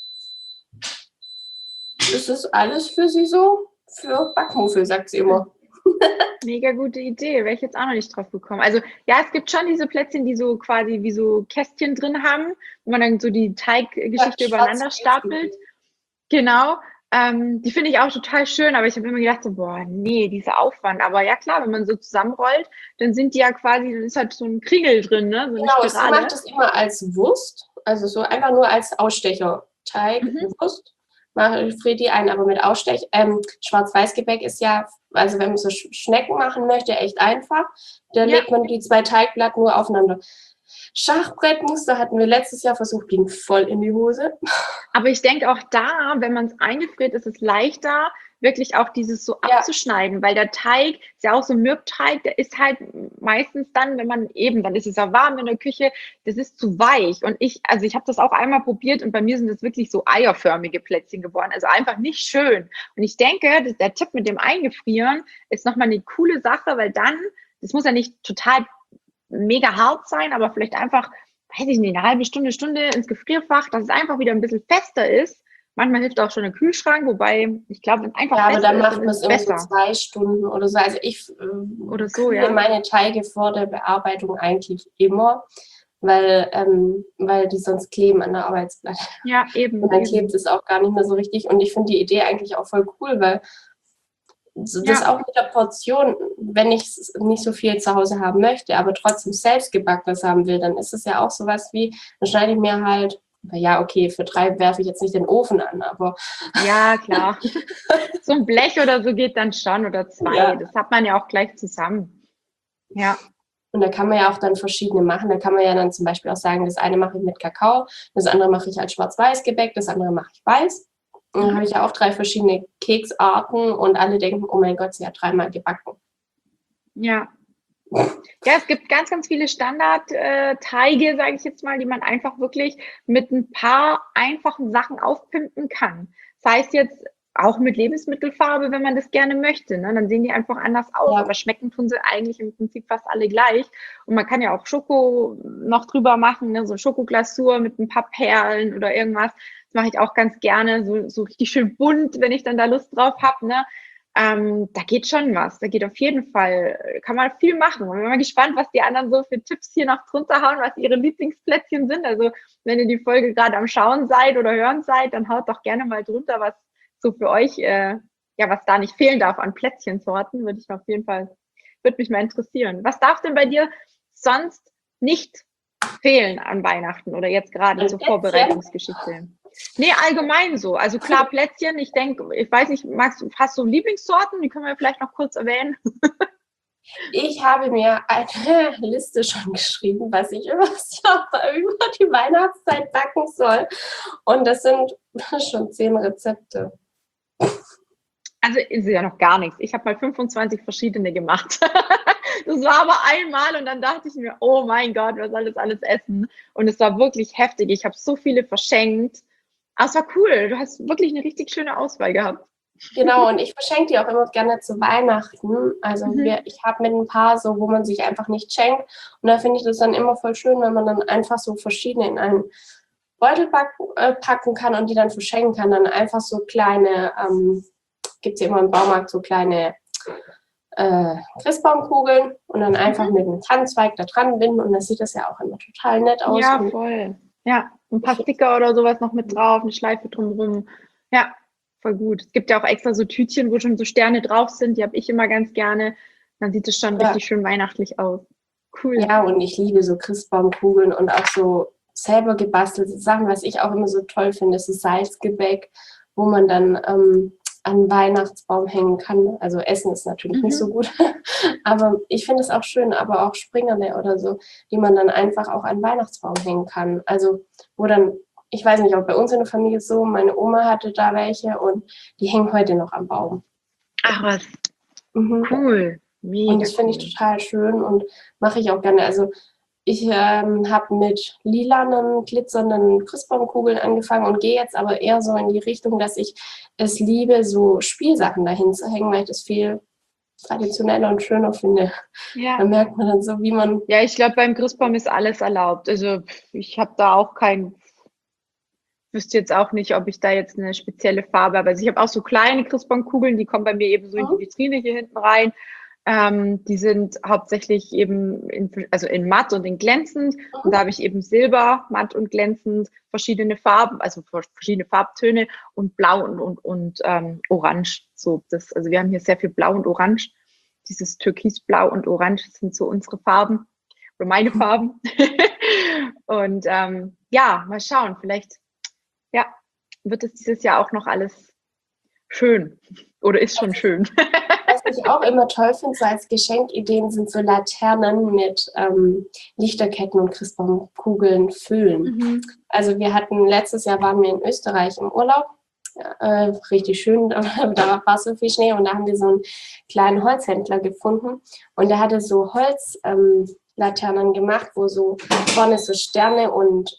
ist es alles für sie so, für Backmuffel, sagt sie immer. Mega gute Idee, wäre ich jetzt auch noch nicht drauf gekommen. Also ja, es gibt schon diese Plätzchen, die so quasi wie so Kästchen drin haben, wo man dann so die Teiggeschichte übereinander stapelt. Genau. Die finde ich auch total schön, aber ich habe immer gedacht so, boah, nee, dieser Aufwand. Aber ja klar, wenn man so zusammenrollt, dann sind die ja quasi, dann ist halt so ein Kringel drin, ne? So eine Genau, sie Spirale. macht das immer als Wurst, also so einfach nur als Ausstecherteig, Wurst. Friert die ein, aber mit Ausstech. Schwarz-Weiß-Gebäck ist ja, also wenn man so Schnecken machen möchte, echt einfach. Da legt man die 2 Teigplatten nur aufeinander. Schachbrettmuster hatten wir letztes Jahr versucht, ging voll in die Hose. Aber ich denke auch da, wenn man es eingefriert, ist es leichter, wirklich auch dieses so abzuschneiden, weil der Teig ist ja auch so ein Mürbteig, der ist halt meistens dann, wenn man eben, dann ist es ja warm in der Küche, das ist zu weich. Und also ich habe das auch einmal probiert und bei mir sind das wirklich so eierförmige Plätzchen geworden, also einfach nicht schön. Und ich denke, der Tipp mit dem Eingefrieren ist nochmal eine coole Sache, weil dann, das muss ja nicht total mega hart sein, aber vielleicht einfach, weiß ich nicht, eine halbe Stunde ins Gefrierfach, dass es einfach wieder ein bisschen fester ist. Manchmal hilft auch schon ein Kühlschrank, wobei ich glaube, wenn es einfach aber dann fester macht man ist, es dann ist immer es so besser. 2 Stunden oder so. Also ich Oder so, kühle ja. meine Teige vor der Bearbeitung eigentlich immer, weil die sonst kleben an der Arbeitsplatte. Ja, eben. Und dann klebt es auch gar nicht mehr so richtig. Und ich finde die Idee eigentlich auch voll cool, weil das auch mit der Portion, wenn ich nicht so viel zu Hause haben möchte, aber trotzdem selbst gebackenes haben will, dann ist es ja auch sowas wie, dann schneide ich mir halt, ja, okay, für 3 werfe ich jetzt nicht den Ofen an, aber. Ja, klar. So ein Blech oder so geht dann schon oder 2. Ja. Das hat man ja auch gleich zusammen. Ja. Und da kann man ja auch dann verschiedene machen. Da kann man ja dann zum Beispiel auch sagen, das eine mache ich mit Kakao, das andere mache ich als Schwarz-Weiß-Gebäck, das andere mache ich weiß. Und dann habe ich ja auch 3 verschiedene Keksarten und alle denken, oh mein Gott, sie hat 3-mal gebacken. Ja. Ja, es gibt ganz, ganz viele Standard-Teige, sage ich jetzt mal, die man einfach wirklich mit ein paar einfachen Sachen aufpimpen kann. Das heißt jetzt auch mit Lebensmittelfarbe, wenn man das gerne möchte, ne? Dann sehen die einfach anders aus, aber schmecken tun sie eigentlich im Prinzip fast alle gleich. Und man kann ja auch Schoko noch drüber machen, ne? So Schokoglasur mit ein paar Perlen oder irgendwas. Das mache ich auch ganz gerne, so richtig schön bunt, wenn ich dann da Lust drauf habe, ne? Da geht schon was. Da geht auf jeden Fall, kann man viel machen. Und ich bin mal gespannt, was die anderen so für Tipps hier noch drunter hauen, was ihre Lieblingsplätzchen sind. Also wenn ihr die Folge gerade am Schauen seid oder hören seid, dann haut doch gerne mal drunter, was so für euch, was da nicht fehlen darf an Plätzchensorten, würde mich mal interessieren. Was darf denn bei dir sonst nicht fehlen an Weihnachten oder jetzt gerade zur Vorbereitungsgeschichte? Nee, allgemein so. Also klar, Plätzchen, ich denke, ich weiß nicht, hast du Lieblingssorten? Die können wir vielleicht noch kurz erwähnen. Ich habe mir eine Liste schon geschrieben, was ich über die Weihnachtszeit backen soll. Und das sind schon 10 Rezepte. Also ist ja noch gar nichts. Ich habe mal 25 verschiedene gemacht. Das war aber einmal und dann dachte ich mir, oh mein Gott, wer soll das alles essen? Und es war wirklich heftig. Ich habe so viele verschenkt. Aber es war cool. Du hast wirklich eine richtig schöne Auswahl gehabt. Genau, und ich verschenke die auch immer gerne zu Weihnachten. Also ich habe mit ein paar so, wo man sich einfach nicht schenkt. Und da finde ich das dann immer voll schön, wenn man dann einfach so verschiedene in einen Beutel packen kann und die dann verschenken kann. Dann einfach so kleine, gibt es ja immer im Baumarkt so kleine Christbaumkugeln und dann einfach mit einem Tannenzweig da dran binden und dann sieht das ja auch immer total nett aus. Ja, voll. Ja, ein paar Sticker oder sowas noch mit drauf, eine Schleife drumherum. Ja, voll gut. Es gibt ja auch extra so Tütchen, wo schon so Sterne drauf sind. Die habe ich immer ganz gerne. Dann sieht es schon richtig schön weihnachtlich aus. Cool. Ja, und ich liebe so Christbaumkugeln und auch so selber gebastelte Sachen, was ich auch immer so toll finde, ist so Salzgebäck, wo man dann an den Weihnachtsbaum hängen kann. Also Essen ist natürlich nicht so gut, aber ich finde es auch schön, aber auch Springerle oder so, die man dann einfach auch an den Weihnachtsbaum hängen kann. Also wo dann, ich weiß nicht, ob bei uns in der Familie so, meine Oma hatte da welche und die hängen heute noch am Baum. Ach was, cool. Mega und das finde ich total schön und mache ich auch gerne. Also Ich habe mit lilanen, glitzernden Christbaumkugeln angefangen und gehe jetzt aber eher so in die Richtung, dass ich es liebe, so Spielsachen dahin zu hängen, weil ich das viel traditioneller und schöner finde. Da Ja. merkt man dann so, wie man. Ja, ich glaube, beim Christbaum ist alles erlaubt. Also ich habe da auch wüsste jetzt auch nicht, ob ich da jetzt eine spezielle Farbe habe. Also ich habe auch so kleine Christbaumkugeln, die kommen bei mir eben so in die Vitrine hier hinten rein. Die sind hauptsächlich eben also in matt und in glänzend. Und da habe ich eben Silber, matt und glänzend, verschiedene Farben, also verschiedene Farbtöne und Blau und Orange. So also wir haben hier sehr viel Blau und Orange. Dieses Türkisblau und Orange sind so unsere Farben oder meine Farben. Und ja, mal schauen. Vielleicht ja, wird es dieses Jahr auch noch alles schön oder ist schon schön. Was ich auch immer toll finde, so als Geschenkideen sind so Laternen mit Lichterketten und Christbaumkugeln füllen. Mhm. Also letztes Jahr waren wir in Österreich im Urlaub, richtig schön, da war so viel Schnee und da haben wir so einen kleinen Holzhändler gefunden und der hatte so Holzlaternen gemacht, wo so vorne so Sterne und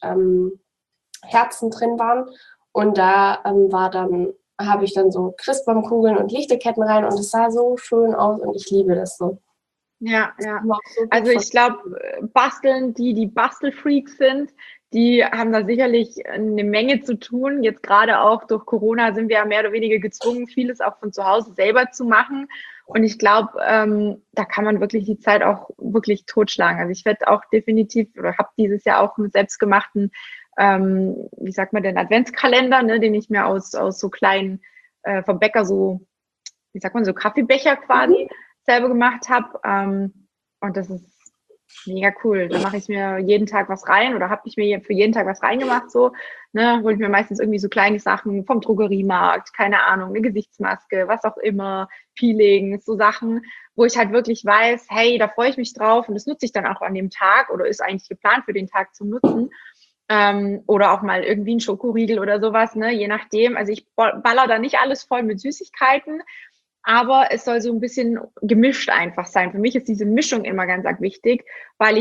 Herzen drin waren und da habe ich dann so Christbaumkugeln und Lichterketten rein und es sah so schön aus und ich liebe das so. Ja, ja. Also ich glaube, basteln, die Bastelfreaks sind, die haben da sicherlich eine Menge zu tun. Jetzt gerade auch durch Corona sind wir ja mehr oder weniger gezwungen, vieles auch von zu Hause selber zu machen. Und ich glaube, da kann man wirklich die Zeit auch wirklich totschlagen. Also ich werde auch definitiv oder habe dieses Jahr auch einen selbstgemachten, wie sagt man denn, Adventskalender, ne, den ich mir aus so kleinen vom Bäcker so, wie sagt man, so Kaffeebecher quasi selber gemacht habe. Und das ist mega cool. Da mache ich mir jeden Tag was rein oder habe ich mir für jeden Tag was reingemacht. So, ne, hole ich mir meistens irgendwie so kleine Sachen vom Drogeriemarkt, keine Ahnung, eine Gesichtsmaske, was auch immer, Peeling, so Sachen, wo ich halt wirklich weiß, hey, da freue ich mich drauf und das nutze ich dann auch an dem Tag oder ist eigentlich geplant für den Tag zu nutzen. Oder auch mal irgendwie ein Schokoriegel oder sowas, ne, je nachdem. Also ich baller da nicht alles voll mit Süßigkeiten, aber es soll so ein bisschen gemischt einfach sein. Für mich ist diese Mischung immer ganz arg wichtig, weil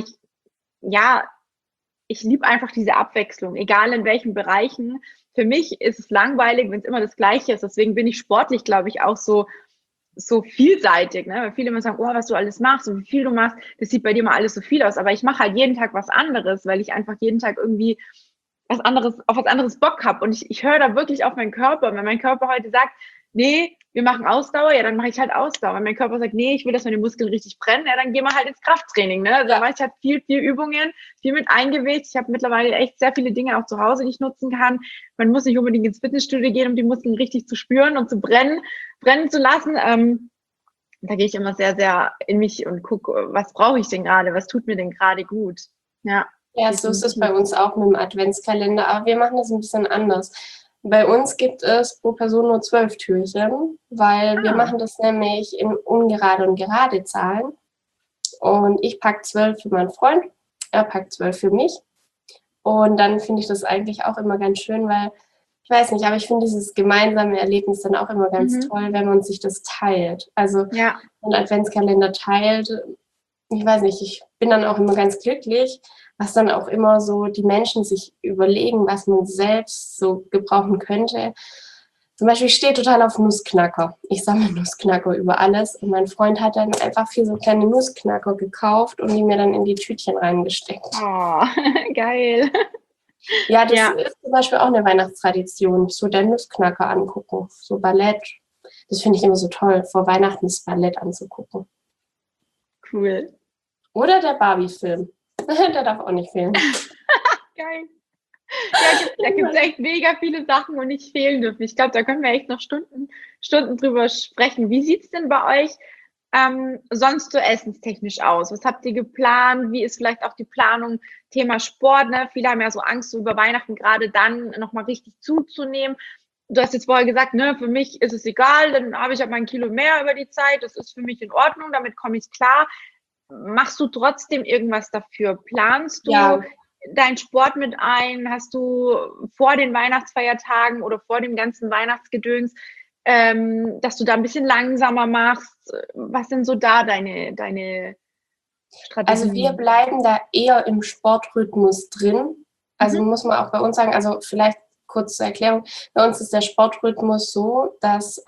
ich liebe einfach diese Abwechslung, egal in welchen Bereichen. Für mich ist es langweilig, wenn es immer das Gleiche ist. Deswegen bin ich sportlich, glaube ich, auch so vielseitig, ne? Weil viele immer sagen, oh, was du alles machst und wie viel du machst, das sieht bei dir mal alles so viel aus. Aber ich mache halt jeden Tag was anderes, weil ich einfach jeden Tag irgendwie auf was anderes Bock habe. Und ich höre da wirklich auf meinen Körper. Wenn mein Körper heute sagt, nee, wir machen Ausdauer, ja, dann mache ich halt Ausdauer. Wenn mein Körper sagt, nee, ich will, dass meine Muskeln richtig brennen, ja, dann gehen wir halt ins Krafttraining. Ne? Also da mache ich halt viel Übungen, viel mit Eingewicht. Ich habe mittlerweile echt sehr viele Dinge auch zu Hause, die ich nutzen kann. Man muss nicht unbedingt ins Fitnessstudio gehen, um die Muskeln richtig zu spüren und zu brennen zu lassen. Da gehe ich immer sehr, sehr in mich und gucke, was brauche ich denn gerade, was tut mir denn gerade gut. Ja. Ja, so ist es bei uns auch mit dem Adventskalender, aber wir machen das ein bisschen anders. Bei uns gibt es pro Person nur 12 Türchen, weil wir machen das nämlich in ungerade und gerade Zahlen. Und ich packe 12 für meinen Freund, er packt 12 für mich. Und dann finde ich das eigentlich auch immer ganz schön, weil, ich weiß nicht, aber ich finde dieses gemeinsame Erlebnis dann auch immer ganz toll, wenn man sich das teilt. Also ja. einen Adventskalender teilt, ich weiß nicht, ich bin dann auch immer ganz glücklich, was dann auch immer so die Menschen sich überlegen, was man selbst so gebrauchen könnte. Zum Beispiel, ich stehe total auf Nussknacker. Ich sammle Nussknacker über alles und mein Freund hat dann einfach 4 so kleine Nussknacker gekauft und die mir dann in die Tütchen reingesteckt. Oh, geil. Ja, das ist zum Beispiel auch eine Weihnachtstradition, so der Nussknacker angucken, so Ballett. Das finde ich immer so toll, vor Weihnachten das Ballett anzugucken. Cool. Oder der Barbie-Film. Der darf auch nicht fehlen. Geil. Ja, da gibt es echt mega viele Sachen, wo nicht fehlen dürfen. Ich glaube, da können wir echt noch Stunden drüber sprechen. Wie sieht es denn bei euch sonst so essenstechnisch aus? Was habt ihr geplant? Wie ist vielleicht auch die Planung Thema Sport? Ne? Viele haben ja so Angst, so über Weihnachten gerade dann nochmal richtig zuzunehmen. Du hast jetzt vorher gesagt, ne, für mich ist es egal, dann habe ich halt mal ein Kilo mehr über die Zeit. Das ist für mich in Ordnung, damit komme ich klar. Machst du trotzdem irgendwas dafür? Planst du deinen Sport mit ein? Hast du vor den Weihnachtsfeiertagen oder vor dem ganzen Weihnachtsgedöns, dass du da ein bisschen langsamer machst? Was sind so da deine Also wir bleiben da eher im Sportrhythmus drin. Also muss man auch bei uns sagen, also vielleicht kurz zur Erklärung, bei uns ist der Sportrhythmus so, dass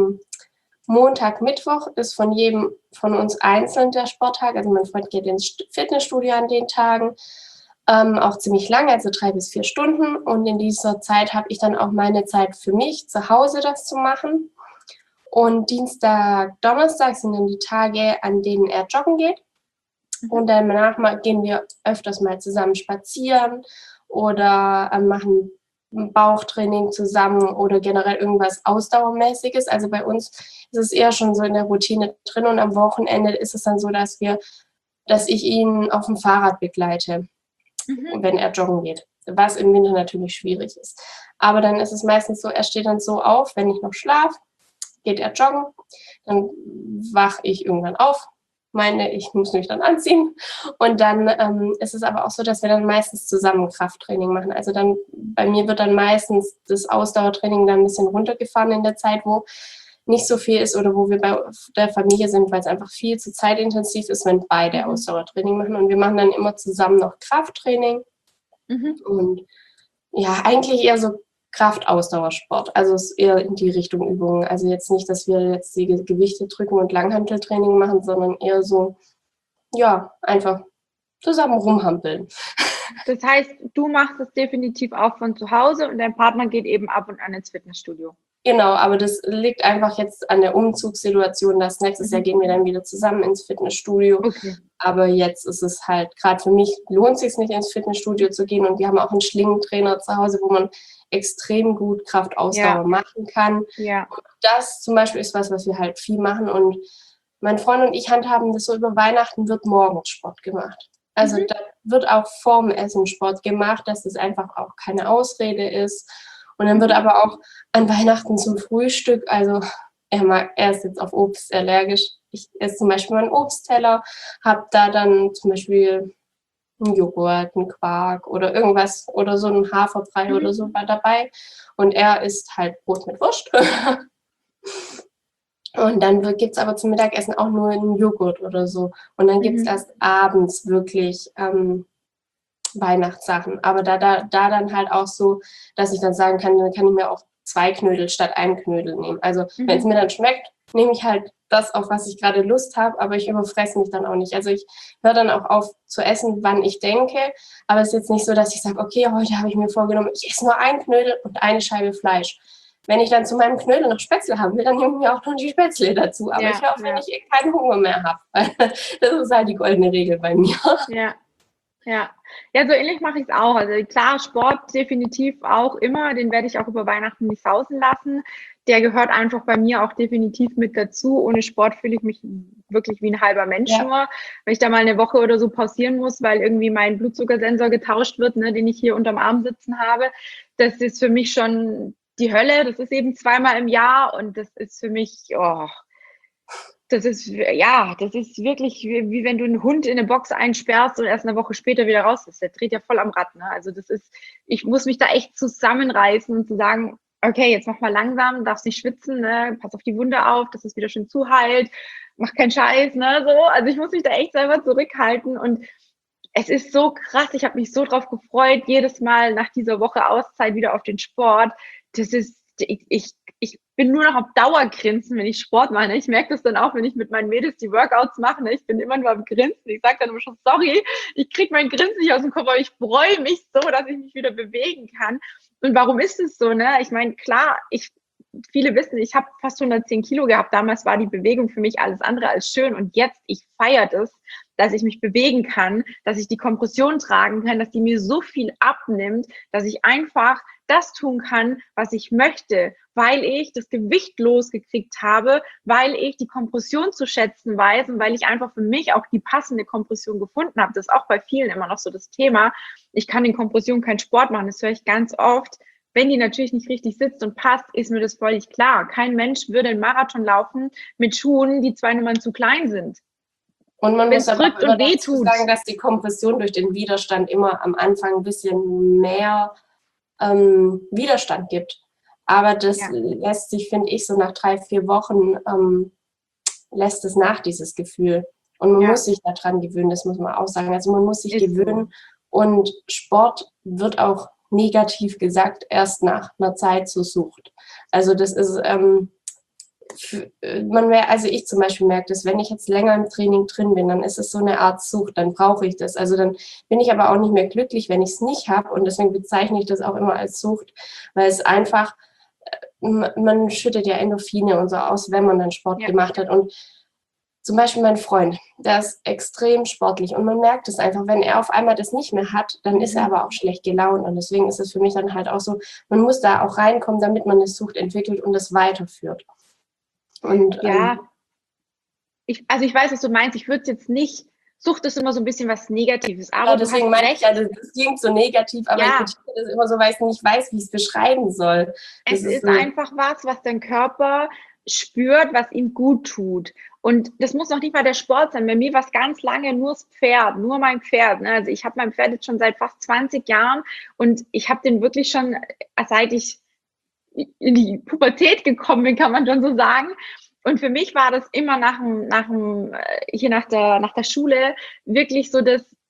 Montag, Mittwoch ist von jedem von uns einzeln der Sporttag. Also mein Freund geht ins Fitnessstudio an den Tagen, auch ziemlich lange, also 3 bis 4 Stunden. Und in dieser Zeit habe ich dann auch meine Zeit für mich, zu Hause das zu machen. Und Dienstag, Donnerstag sind dann die Tage, an denen er joggen geht. Und danach gehen wir öfters mal zusammen spazieren oder machen ein Bauchtraining zusammen oder generell irgendwas Ausdauermäßiges. Also bei uns ist es eher schon so in der Routine drin und am Wochenende ist es dann so, dass ich ihn auf dem Fahrrad begleite, wenn er joggen geht. Was im Winter natürlich schwierig ist. Aber dann ist es meistens so, er steht dann so auf, wenn ich noch schlafe, geht er joggen, dann wache ich irgendwann auf, meine, ich muss mich dann anziehen. Und dann ist es aber auch so, dass wir dann meistens zusammen Krafttraining machen. Also dann bei mir wird dann meistens das Ausdauertraining dann ein bisschen runtergefahren in der Zeit, wo nicht so viel ist oder wo wir bei der Familie sind, weil es einfach viel zu zeitintensiv ist, wenn beide Ausdauertraining machen. Und wir machen dann immer zusammen noch Krafttraining. Und ja, eigentlich eher so Kraft-Ausdauersport. Also es ist eher in die Richtung Übungen. Also jetzt nicht, dass wir jetzt die Gewichte drücken und Langhanteltraining machen, sondern eher so, ja, einfach zusammen rumhampeln. Das heißt, du machst es definitiv auch von zu Hause und dein Partner geht eben ab und an ins Fitnessstudio. Genau, aber das liegt einfach jetzt an der Umzugssituation, dass nächstes Jahr gehen wir dann wieder zusammen ins Fitnessstudio. Okay. Aber jetzt ist es halt, gerade für mich lohnt es sich nicht ins Fitnessstudio zu gehen und wir haben auch einen Schlingentrainer zu Hause, wo man extrem gut Kraftausdauer machen kann. Ja. Und das zum Beispiel ist was wir halt viel machen und mein Freund und ich handhaben das so, über Weihnachten wird morgens Sport gemacht. Also da wird auch vorm Essen Sport gemacht, dass das einfach auch keine Ausrede ist. Und dann wird aber auch an Weihnachten zum Frühstück, also er ist jetzt auf Obst allergisch. Ich esse zum Beispiel meinen Obstteller, habe da dann zum Beispiel einen Joghurt, einen Quark oder irgendwas oder so einen Haferbrei oder so dabei. Und er isst halt Brot mit Wurst. Und dann gibt es aber zum Mittagessen auch nur einen Joghurt oder so. Und dann gibt es erst abends wirklich Weihnachtssachen. Aber da dann halt auch so, dass ich dann sagen kann, dann kann ich mir auch 2 Knödel statt 1 Knödel nehmen. Also wenn es mir dann schmeckt, nehme ich halt das, auf was ich gerade Lust habe, aber ich überfresse mich dann auch nicht. Also ich höre dann auch auf zu essen, wann ich denke, aber es ist jetzt nicht so, dass ich sage, okay, heute habe ich mir vorgenommen, ich esse nur 1 Knödel und eine Scheibe Fleisch. Wenn ich dann zu meinem Knödel noch Spätzle haben will, dann nehme ich mir auch noch die Spätzle dazu. Aber ich höre auf, wenn ich keinen Hunger mehr habe. Das ist halt die goldene Regel bei mir. Ja, so ähnlich mache ich es auch. Also klar, Sport definitiv auch immer, den werde ich auch über Weihnachten nicht sausen lassen. Der gehört einfach bei mir auch definitiv mit dazu. Ohne Sport fühle ich mich wirklich wie ein halber Mensch nur. Wenn ich da mal eine Woche oder so pausieren muss, weil irgendwie mein Blutzuckersensor getauscht wird, ne, den ich hier unterm Arm sitzen habe, das ist für mich schon die Hölle. Das ist eben 2-mal im Jahr und das ist für mich, das ist wirklich wie wenn du einen Hund in eine Box einsperrst und erst eine Woche später wieder raus ist. Der dreht ja voll am Rad. Ne? Also ich muss mich da echt zusammenreißen und zu sagen, okay, jetzt mach mal langsam, darfst nicht schwitzen, ne? Pass auf die Wunde auf, dass es wieder schön zuheilt, mach keinen Scheiß, ne? So, also ich muss mich da echt selber zurückhalten und es ist so krass, ich habe mich so drauf gefreut, jedes Mal nach dieser Woche Auszeit wieder auf den Sport. Das ist, ich bin nur noch auf Dauergrinsen, wenn ich Sport mache. Ich merke das dann auch, wenn ich mit meinen Mädels die Workouts mache. Ich bin immer nur am Grinsen. Ich sage dann immer schon, sorry, ich kriege mein Grinsen nicht aus dem Kopf, aber ich freue mich so, dass ich mich wieder bewegen kann. Und warum ist es so? Ne? Ich meine, klar, viele wissen, ich habe fast 110 Kilo gehabt. Damals war die Bewegung für mich alles andere als schön. Und jetzt, ich feiere das, dass ich mich bewegen kann, dass ich die Kompression tragen kann, dass die mir so viel abnimmt, dass ich einfach das tun kann, was ich möchte, weil ich das Gewicht losgekriegt habe, weil ich die Kompression zu schätzen weiß und weil ich einfach für mich auch die passende Kompression gefunden habe. Das ist auch bei vielen immer noch so das Thema. Ich kann in Kompression keinen Sport machen, das höre ich ganz oft. Wenn die natürlich nicht richtig sitzt und passt, ist mir das völlig klar. Kein Mensch würde einen Marathon laufen mit Schuhen, die 2 Nummern zu klein sind. Und man muss aber auch immer dazu sagen, dass die Kompression durch den Widerstand immer am Anfang ein bisschen mehr Widerstand gibt. Aber das lässt sich, finde ich, so nach 3-4 Wochen lässt es nach, dieses Gefühl. Und man muss sich daran gewöhnen, das muss man auch sagen. Also man muss sich gewöhnen und Sport wird auch negativ gesagt erst nach einer Zeit zur Sucht. Also das ist, also ich zum Beispiel merke das, wenn ich jetzt länger im Training drin bin, dann ist es so eine Art Sucht, dann brauche ich das. Also dann bin ich aber auch nicht mehr glücklich, wenn ich es nicht habe und deswegen bezeichne ich das auch immer als Sucht, weil es einfach, man schüttet ja Endorphine und so aus, wenn man dann Sport gemacht hat und zum Beispiel mein Freund, der ist extrem sportlich und man merkt es einfach, wenn er auf einmal das nicht mehr hat, dann ist er aber auch schlecht gelaunt und deswegen ist es für mich dann halt auch so, man muss da auch reinkommen, damit man eine Sucht entwickelt und das weiterführt. Und, ich weiß, was du meinst. Ich würde es jetzt nicht, Sucht ist immer so ein bisschen was Negatives. Aber deswegen meine ich ja, das klingt so negativ, aber ich betone das immer so, weil ich nicht weiß, wie ich es beschreiben soll. Es ist einfach was dein Körper spürt, was ihm gut tut. Und das muss noch nicht mal der Sport sein. Bei mir war es ganz lange nur das Pferd, nur mein Pferd. Also ich habe mein Pferd jetzt schon seit fast 20 Jahren und ich habe den wirklich schon, seit ich in die Pubertät gekommen bin, kann man schon so sagen. Und für mich war das immer nach der Schule wirklich so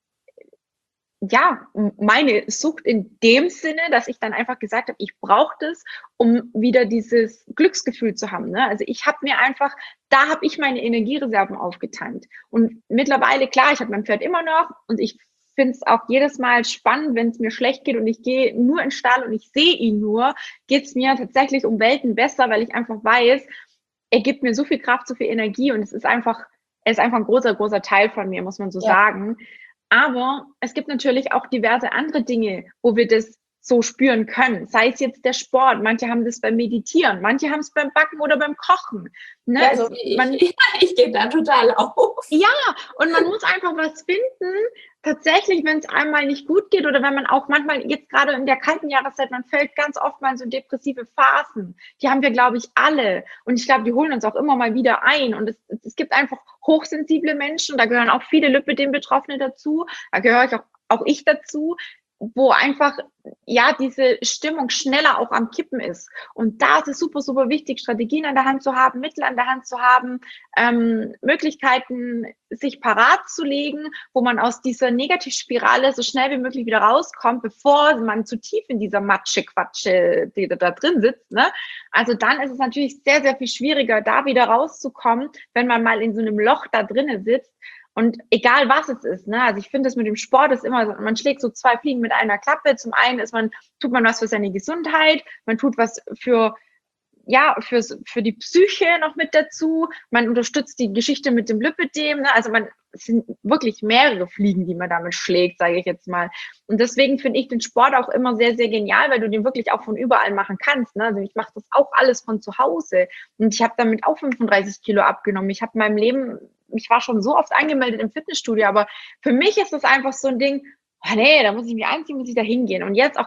meine Sucht in dem Sinne, dass ich dann einfach gesagt habe, ich brauche das, um wieder dieses Glücksgefühl zu haben. Ne? Also ich habe mir einfach, da habe ich meine Energiereserven aufgetankt. Und mittlerweile, klar, ich habe mein Pferd immer noch und ich finde es auch jedes Mal spannend, wenn es mir schlecht geht und ich gehe nur in den Stall und ich sehe ihn nur, geht es mir tatsächlich um Welten besser, weil ich einfach weiß, er gibt mir so viel Kraft, so viel Energie und er ist einfach ein großer, großer Teil von mir, muss man so sagen. Aber es gibt natürlich auch diverse andere Dinge, wo wir das so spüren können. Sei es jetzt der Sport, manche haben das beim Meditieren, manche haben es beim Backen oder beim Kochen. Ne? Ja, so ich gehe da total auf. Ja, und man muss einfach was finden, tatsächlich, wenn es einmal nicht gut geht oder wenn man auch manchmal jetzt gerade in der kalten Jahreszeit, man fällt ganz oft mal in so depressive Phasen. Die haben wir, glaube ich, alle. Und ich glaube, die holen uns auch immer mal wieder ein. Und es gibt einfach hochsensible Menschen, da gehören auch viele Lipödem-Betroffene dazu, da gehöre auch ich dazu, wo einfach, diese Stimmung schneller auch am Kippen ist. Und da ist es super, super wichtig, Strategien an der Hand zu haben, Mittel an der Hand zu haben, Möglichkeiten, sich parat zu legen, wo man aus dieser Negativspirale so schnell wie möglich wieder rauskommt, bevor man zu tief in dieser Matsche-Quatsche, die da drin sitzt. Ne? Also dann ist es natürlich sehr, sehr viel schwieriger, da wieder rauszukommen, wenn man mal in so einem Loch da drinnen sitzt. Und egal was es ist, ne? Also ich finde das mit dem Sport ist immer so, man schlägt so 2 Fliegen mit einer Klappe. Zum einen tut man was für seine Gesundheit, man tut was für die Psyche noch mit dazu, man unterstützt die Geschichte mit dem Lipödem, ne? Also es sind wirklich mehrere Fliegen, die man damit schlägt, sage ich jetzt mal. Und deswegen finde ich den Sport auch immer sehr, sehr genial, weil du den wirklich auch von überall machen kannst. Ne? Also ich mache das auch alles von zu Hause und ich habe damit auch 35 Kilo abgenommen. Ich habe in meinem Leben, ich war schon so oft angemeldet im Fitnessstudio, aber für mich ist das einfach so ein Ding, nee, da muss ich mich anziehen, muss ich da hingehen. Und jetzt auch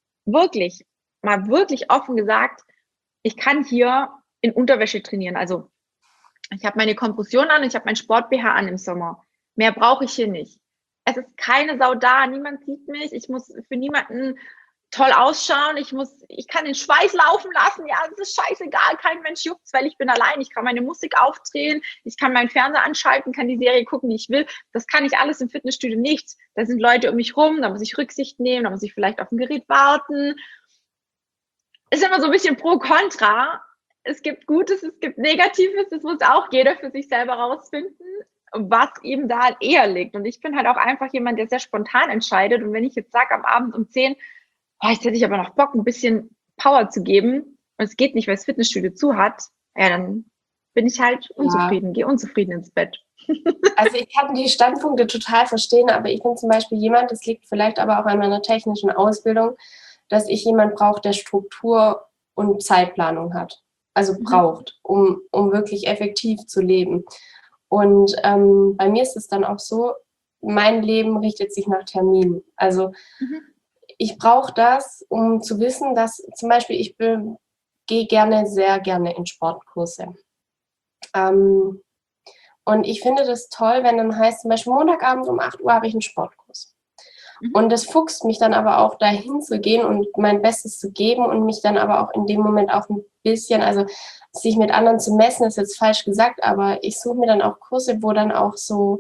mal wirklich offen gesagt, ich kann hier in Unterwäsche trainieren. Also ich habe meine Kompression an, ich habe mein Sport-BH an im Sommer. Mehr brauche ich hier nicht. Es ist keine Sau da, niemand sieht mich, ich muss für niemanden toll ausschauen, ich kann den Schweiß laufen lassen, ja, es ist scheißegal, kein Mensch juckt's, weil ich bin allein, ich kann meine Musik aufdrehen, ich kann meinen Fernseher anschalten, kann die Serie gucken, die ich will, das kann ich alles im Fitnessstudio nicht. Da sind Leute um mich rum, da muss ich Rücksicht nehmen, da muss ich vielleicht auf ein Gerät warten. Ist immer so ein bisschen pro kontra. Es gibt Gutes, es gibt Negatives, das muss auch jeder für sich selber rausfinden, was eben da halt eher liegt. Und ich bin halt auch einfach jemand, der sehr spontan entscheidet. Und wenn ich jetzt sage am Abend um 10, jetzt hätte ich aber noch Bock, ein bisschen Power zu geben und es geht nicht, weil das Fitnessstudio zu hat, dann bin ich halt unzufrieden, gehe unzufrieden ins Bett. Also ich kann die Standpunkte total verstehen, aber ich bin zum Beispiel jemand, das liegt vielleicht aber auch an meiner technischen Ausbildung, dass ich jemand brauche, der Struktur und Zeitplanung hat. Also braucht, um wirklich effektiv zu leben. Und bei mir ist es dann auch so, mein Leben richtet sich nach Terminen. Also ich brauche das, um zu wissen, dass zum Beispiel gehe sehr gerne in Sportkurse. Und ich finde das toll, wenn dann heißt, zum Beispiel Montagabend um 8 Uhr habe ich einen Sportkurs. Und das fuchst mich dann aber auch dahin zu gehen und mein Bestes zu geben und mich dann aber auch in dem Moment auch ein bisschen, also sich mit anderen zu messen, ist jetzt falsch gesagt, aber ich suche mir dann auch Kurse, wo dann auch so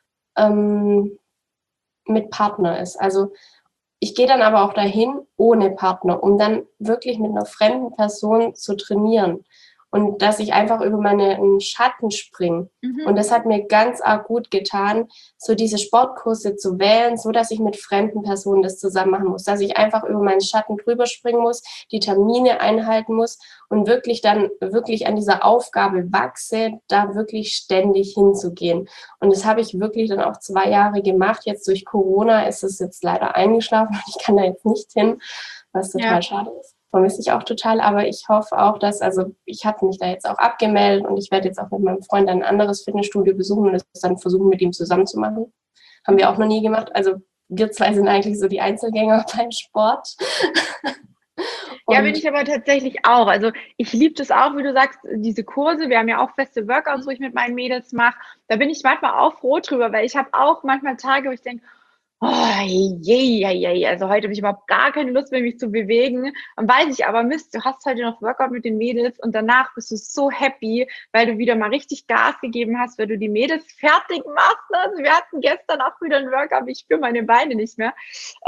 mit Partner ist. Also ich gehe dann aber auch dahin ohne Partner, um dann wirklich mit einer fremden Person zu trainieren und dass ich einfach über meinen Schatten springe. Mhm. Und das hat mir ganz arg gut getan, so diese Sportkurse zu wählen, so dass ich mit fremden Personen das zusammen machen muss, dass ich einfach über meinen Schatten drüber springen muss, die Termine einhalten muss und wirklich dann wirklich an dieser Aufgabe wachse, da wirklich ständig hinzugehen. Und das habe ich wirklich dann auch 2 Jahre gemacht. Jetzt durch Corona ist es jetzt leider eingeschlafen und ich kann da jetzt nicht hin, was total schade ist. Vermisse ich auch total, aber ich hoffe auch, dass, also ich hatte mich da jetzt auch abgemeldet und ich werde jetzt auch mit meinem Freund ein anderes Fitnessstudio besuchen und das dann versuchen, mit ihm zusammen zu machen. Haben wir auch noch nie gemacht. Also wir zwei sind eigentlich so die Einzelgänger beim Sport. Ja, bin ich aber tatsächlich auch. Also ich liebe das auch, wie du sagst, diese Kurse. Wir haben ja auch feste Workouts, wo ich mit meinen Mädels mache. Da bin ich manchmal auch froh drüber, weil ich habe auch manchmal Tage, wo ich denke, oh, je. Also heute habe ich überhaupt gar keine Lust mehr, mich zu bewegen. Und weiß ich aber, Mist, du hast heute noch Workout mit den Mädels und danach bist du so happy, weil du wieder mal richtig Gas gegeben hast, weil du die Mädels fertig machst. Also wir hatten gestern auch wieder ein Workout, ich spüre meine Beine nicht mehr.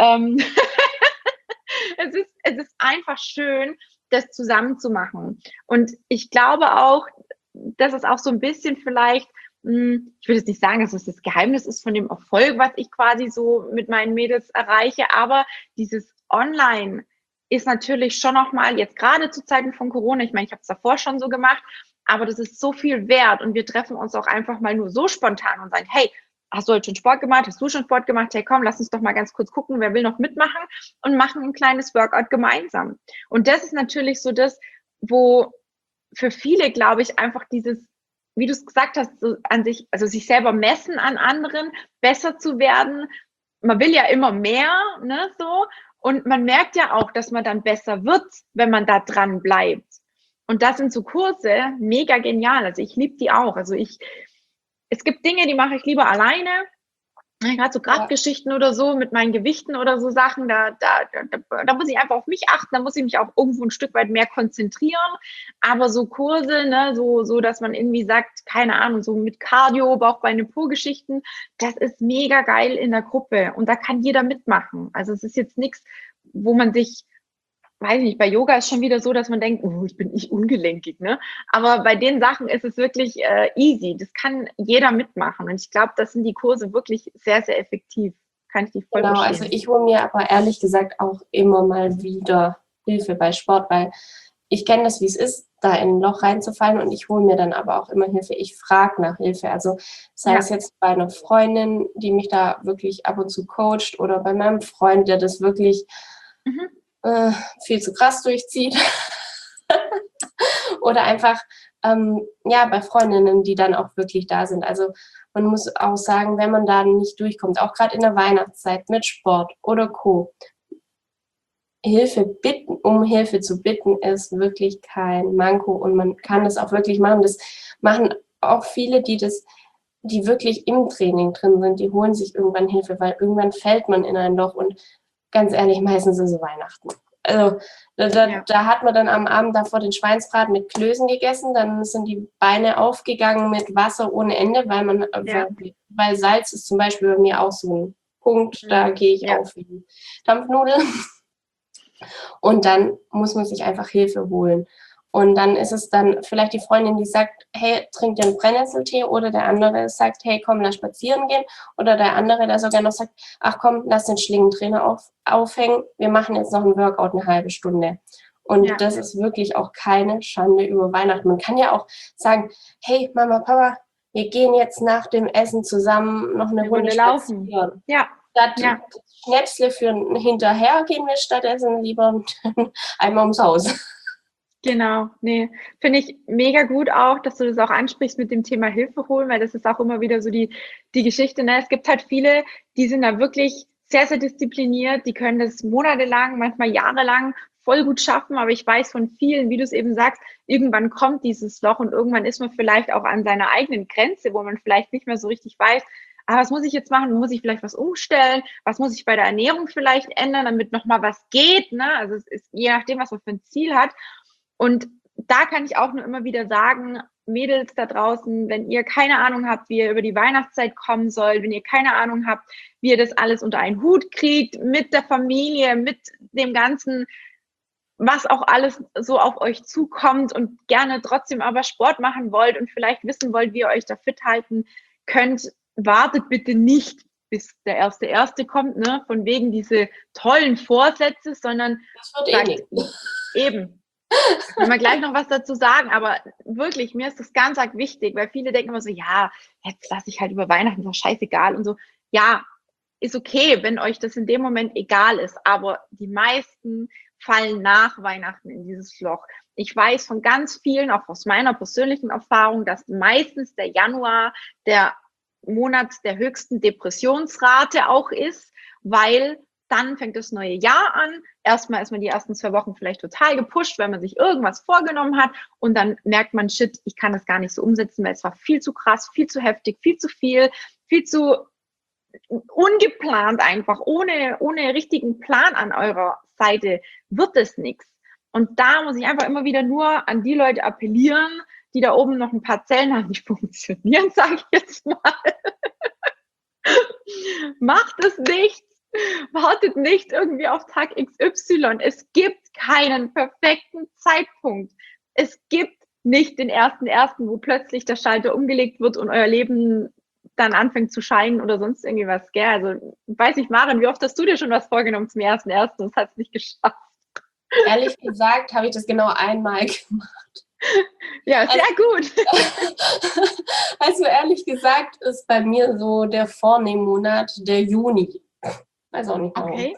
Es ist einfach schön, das zusammen zu machen. Und ich glaube auch, dass es auch so ein bisschen vielleicht, ich würde jetzt nicht sagen, dass es das Geheimnis ist von dem Erfolg, was ich quasi so mit meinen Mädels erreiche, aber dieses Online ist natürlich schon nochmal, jetzt gerade zu Zeiten von Corona, ich meine, ich habe es davor schon so gemacht, aber das ist so viel wert und wir treffen uns auch einfach mal nur so spontan und sagen, hey, hast du heute schon Sport gemacht? Hast du schon Sport gemacht? Hey, komm, lass uns doch mal ganz kurz gucken, wer will noch mitmachen und machen ein kleines Workout gemeinsam. Und das ist natürlich so das, wo für viele, glaube ich, einfach dieses, wie du es gesagt hast, so an sich, also sich selber messen an anderen, besser zu werden. Man will ja immer mehr, ne, so. Und man merkt ja auch, dass man dann besser wird, wenn man da dran bleibt. Und das sind so Kurse mega genial. Also ich liebe die auch. Es gibt Dinge, die mache ich lieber alleine. Gerade so Kraftgeschichten oder so mit meinen Gewichten oder so Sachen, da muss ich einfach auf mich achten, da muss ich mich auch irgendwo ein Stück weit mehr konzentrieren. Aber so Kurse, ne, so dass man irgendwie sagt, keine Ahnung, so mit Cardio, Bauchbeine, Po-Geschichten, das ist mega geil in der Gruppe und da kann jeder mitmachen. Also es ist jetzt nichts, wo man sich, weiß nicht, bei Yoga ist schon wieder so, dass man denkt, oh, ich bin nicht ungelenkig, ne? Aber bei den Sachen ist es wirklich easy. Das kann jeder mitmachen. Und ich glaube, das sind die Kurse wirklich sehr, sehr effektiv. Kann ich die voll Genau, verstehen. also ich hole mir aber ehrlich gesagt auch immer mal wieder Hilfe bei Sport, weil ich kenne das, wie es ist, da in ein Loch reinzufallen und ich hole mir dann aber auch immer Hilfe. Ich frage nach Hilfe. Also sei es jetzt bei einer Freundin, die mich da wirklich ab und zu coacht oder bei meinem Freund, der das wirklich viel zu krass durchzieht. Oder einfach bei Freundinnen, die dann auch wirklich da sind. Also man muss auch sagen, wenn man da nicht durchkommt, auch gerade in der Weihnachtszeit mit Sport oder Co., Hilfe bitten, um Hilfe zu bitten, ist wirklich kein Manko und man kann das auch wirklich machen. Das machen auch viele, die wirklich im Training drin sind, die holen sich irgendwann Hilfe, weil irgendwann fällt man in ein Loch und ganz ehrlich, meistens ist es Weihnachten. Also da hat man dann am Abend davor den Schweinsbraten mit Klößen gegessen, dann sind die Beine aufgegangen mit Wasser ohne Ende, weil Salz ist zum Beispiel bei mir auch so ein Punkt, da gehe ich auf wie Dampfnudeln. Und dann muss man sich einfach Hilfe holen. Und dann ist es dann vielleicht die Freundin, die sagt, hey, trink dir einen Brennnesseltee, oder der andere sagt, hey, komm, lass spazieren gehen, oder der andere, der sogar noch sagt, ach komm, lass den Schlingentrainer aufhängen, wir machen jetzt noch ein Workout eine halbe Stunde. Und das ist wirklich auch keine Schande über Weihnachten. Man kann ja auch sagen, hey, Mama, Papa, wir gehen jetzt nach dem Essen zusammen noch eine Runde spazieren. Statt Schnäpsle für hinterher gehen wir stattdessen lieber einmal ums Haus. Genau, nee, finde ich mega gut auch, dass du das auch ansprichst mit dem Thema Hilfe holen, weil das ist auch immer wieder so die Geschichte, ne? Es gibt halt viele, die sind da wirklich sehr, sehr diszipliniert, die können das monatelang, manchmal jahrelang voll gut schaffen, aber ich weiß von vielen, wie du es eben sagst, irgendwann kommt dieses Loch und irgendwann ist man vielleicht auch an seiner eigenen Grenze, wo man vielleicht nicht mehr so richtig weiß, was muss ich jetzt machen? Muss ich vielleicht was umstellen? Was muss ich bei der Ernährung vielleicht ändern, damit nochmal was geht? Ne? Also es ist je nachdem, was man für ein Ziel hat. Und da kann ich auch nur immer wieder sagen, Mädels da draußen, wenn ihr keine Ahnung habt, wie ihr über die Weihnachtszeit kommen sollt, wenn ihr keine Ahnung habt, wie ihr das alles unter einen Hut kriegt, mit der Familie, mit dem Ganzen, was auch alles so auf euch zukommt und gerne trotzdem aber Sport machen wollt und vielleicht wissen wollt, wie ihr euch da fit halten könnt, wartet bitte nicht, bis der erste kommt, ne? Von wegen diese tollen Vorsätze, sondern das wird sagt, eben, wenn wir gleich noch was dazu sagen, aber wirklich, mir ist das ganz arg wichtig, weil viele denken immer so, ja, jetzt lasse ich halt über Weihnachten, ist doch scheißegal und so. Ja, ist okay, wenn euch das in dem Moment egal ist, aber die meisten fallen nach Weihnachten in dieses Loch. Ich weiß von ganz vielen, auch aus meiner persönlichen Erfahrung, dass meistens der Januar der Monat der höchsten Depressionsrate auch ist, weil dann fängt das neue Jahr an. Erstmal ist man die ersten 2 Wochen vielleicht total gepusht, weil man sich irgendwas vorgenommen hat und dann merkt man, shit, ich kann das gar nicht so umsetzen, weil es war viel zu krass, viel zu heftig, viel zu ungeplant einfach, ohne richtigen Plan an eurer Seite wird es nichts. Und da muss ich einfach immer wieder nur an die Leute appellieren, die da oben noch ein paar Zellen haben, die funktionieren, sage ich jetzt mal. Macht es nicht. Wartet nicht irgendwie auf Tag XY. Es gibt keinen perfekten Zeitpunkt. Es gibt nicht den 1.1., wo plötzlich der Schalter umgelegt wird und euer Leben dann anfängt zu scheinen oder sonst irgendwie was. Gell? Also, weiß nicht, Maren, wie oft hast du dir schon was vorgenommen zum 1.1. und es hat es nicht geschafft? Ehrlich gesagt habe ich das genau einmal gemacht. Ja, sehr gut. Also ehrlich gesagt ist bei mir so der Vornehmmonat der Juni. Weiß auch nicht warum. Okay.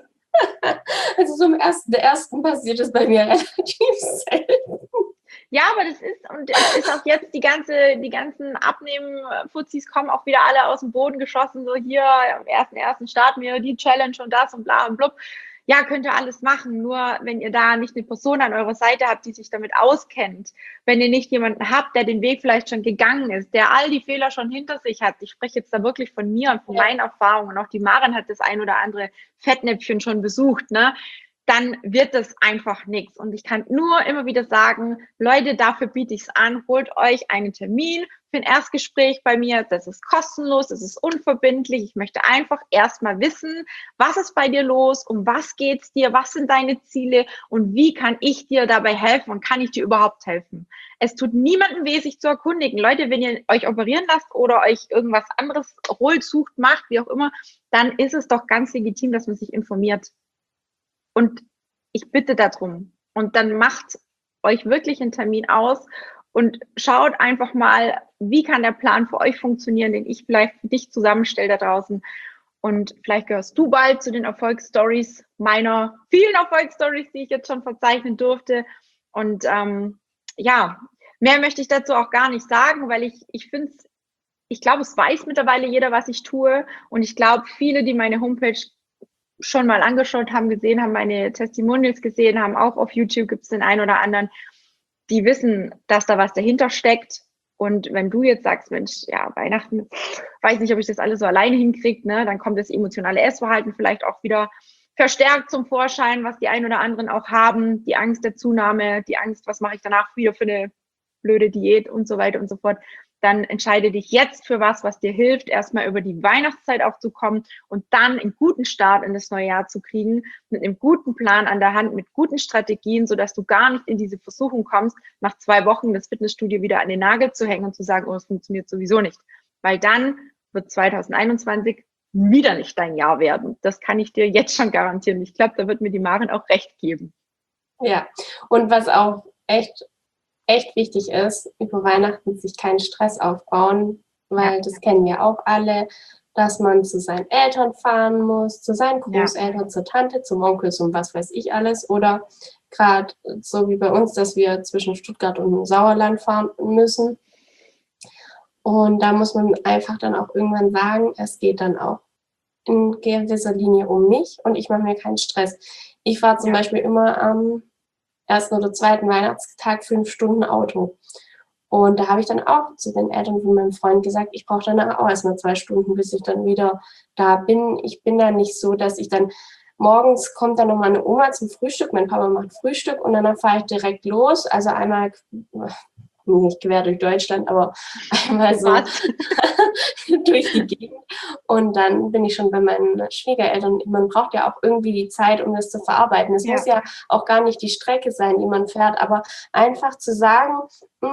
Also so der ersten passiert es bei mir relativ selten. Ja, aber das ist, und es ist auch jetzt die ganzen Abnehmen-Fuzis kommen auch wieder alle aus dem Boden geschossen, so hier, am 1.1. starten wir die Challenge und das und bla und blub. Ja, könnt ihr alles machen, nur wenn ihr da nicht eine Person an eurer Seite habt, die sich damit auskennt, wenn ihr nicht jemanden habt, der den Weg vielleicht schon gegangen ist, der all die Fehler schon hinter sich hat, ich spreche jetzt da wirklich von mir und von meinen Erfahrungen, auch die Maren hat das ein oder andere Fettnäpfchen schon besucht, ne? Dann wird das einfach nichts. Und ich kann nur immer wieder sagen, Leute, dafür biete ich es an, holt euch einen Termin für ein Erstgespräch bei mir. Das ist kostenlos, das ist unverbindlich. Ich möchte einfach erstmal wissen, was ist bei dir los, um was geht's dir, was sind deine Ziele und wie kann ich dir dabei helfen und kann ich dir überhaupt helfen? Es tut niemandem weh, sich zu erkundigen. Leute, wenn ihr euch operieren lasst oder euch irgendwas anderes holt, sucht, macht, wie auch immer, dann ist es doch ganz legitim, dass man sich informiert. Und ich bitte darum. Und dann macht euch wirklich einen Termin aus und schaut einfach mal, wie kann der Plan für euch funktionieren, den ich vielleicht für dich zusammenstelle da draußen. Und vielleicht gehörst du bald zu den Erfolgsstories meiner vielen Erfolgsstories, die ich jetzt schon verzeichnen durfte. Und ja, mehr möchte ich dazu auch gar nicht sagen, weil ich finde es, ich glaube, es weiß mittlerweile jeder, was ich tue. Und ich glaube, viele, die meine Homepage schon mal angeschaut haben, gesehen haben, meine Testimonials gesehen haben, auch auf YouTube gibt es den einen oder anderen, die wissen, dass da was dahinter steckt. Und wenn du jetzt sagst, Mensch, ja, Weihnachten, weiß nicht, ob ich das alles so alleine hinkriege, ne, dann kommt das emotionale Essverhalten vielleicht auch wieder verstärkt zum Vorschein, was die einen oder anderen auch haben, die Angst der Zunahme, die Angst, was mache ich danach wieder für eine blöde Diät und so weiter und so fort. Dann entscheide dich jetzt für was dir hilft, erstmal über die Weihnachtszeit auch zu kommen und dann einen guten Start in das neue Jahr zu kriegen, mit einem guten Plan an der Hand, mit guten Strategien, sodass du gar nicht in diese Versuchung kommst, nach 2 Wochen das Fitnessstudio wieder an den Nagel zu hängen und zu sagen, oh, es funktioniert sowieso nicht. Weil dann wird 2021 wieder nicht dein Jahr werden. Das kann ich dir jetzt schon garantieren. Ich glaube, da wird mir die Maren auch recht geben. Ja, und was auch echt wichtig ist, über Weihnachten sich keinen Stress aufbauen, weil das kennen wir auch alle, dass man zu seinen Eltern fahren muss, zu seinen Großeltern, zur Tante, zum Onkel, zum was weiß ich alles, oder gerade so wie bei uns, dass wir zwischen Stuttgart und dem Sauerland fahren müssen. Und da muss man einfach dann auch irgendwann sagen, es geht dann auch in gewisser Linie um mich und ich mache mir keinen Stress. Ich fahre zum Beispiel immer am 1. oder 2. Weihnachtstag 5 Stunden Auto. Und da habe ich dann auch zu den Eltern von meinem Freund gesagt, ich brauche danach auch erstmal 2 Stunden, bis ich dann wieder da bin. Ich bin da nicht so, dass ich dann morgens kommt dann noch meine Oma zum Frühstück, mein Papa macht Frühstück und dann fahre ich direkt los. Also einmal nicht quer durch Deutschland, aber einmal so durch die Gegend. Und dann bin ich schon bei meinen Schwiegereltern. Man braucht ja auch irgendwie die Zeit, um das zu verarbeiten. Es muss ja auch gar nicht die Strecke sein, die man fährt, aber einfach zu sagen,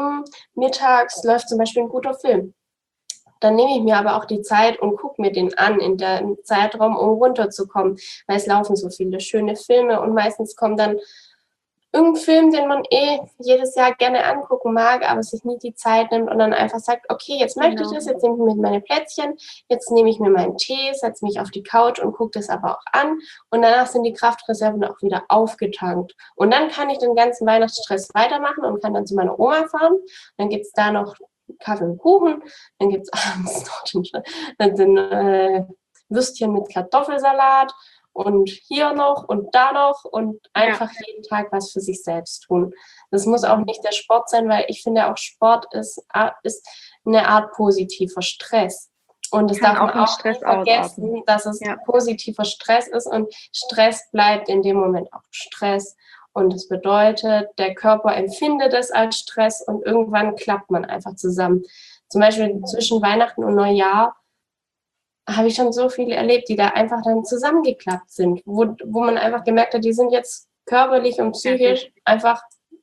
mittags läuft zum Beispiel ein guter Film. Dann nehme ich mir aber auch die Zeit und gucke mir den an in dem Zeitraum, um runterzukommen, weil es laufen so viele schöne Filme und meistens kommt dann irgendein Film, den man jedes Jahr gerne angucken mag, aber sich nie die Zeit nimmt und dann einfach sagt, okay, jetzt möchte ich das, jetzt nehme ich mir meine Plätzchen, jetzt nehme ich mir meinen Tee, setze mich auf die Couch und gucke das aber auch an und danach sind die Kraftreserven auch wieder aufgetankt. Und dann kann ich den ganzen Weihnachtsstress weitermachen und kann dann zu meiner Oma fahren. Dann gibt es da noch Kaffee und Kuchen, dann gibt es abends noch den Würstchen mit Kartoffelsalat und hier noch und da noch und einfach jeden Tag was für sich selbst tun. Das muss auch nicht der Sport sein, weil ich finde auch Sport ist eine Art positiver Stress. Und das darf man auch nicht vergessen, dass es positiver Stress ist und Stress bleibt in dem Moment auch Stress. Und das bedeutet, der Körper empfindet es als Stress und irgendwann klappt man einfach zusammen. Zum Beispiel zwischen Weihnachten und Neujahr habe ich schon so viele erlebt, die da einfach dann zusammengeklappt sind, wo man einfach gemerkt hat, die sind jetzt körperlich und psychisch einfach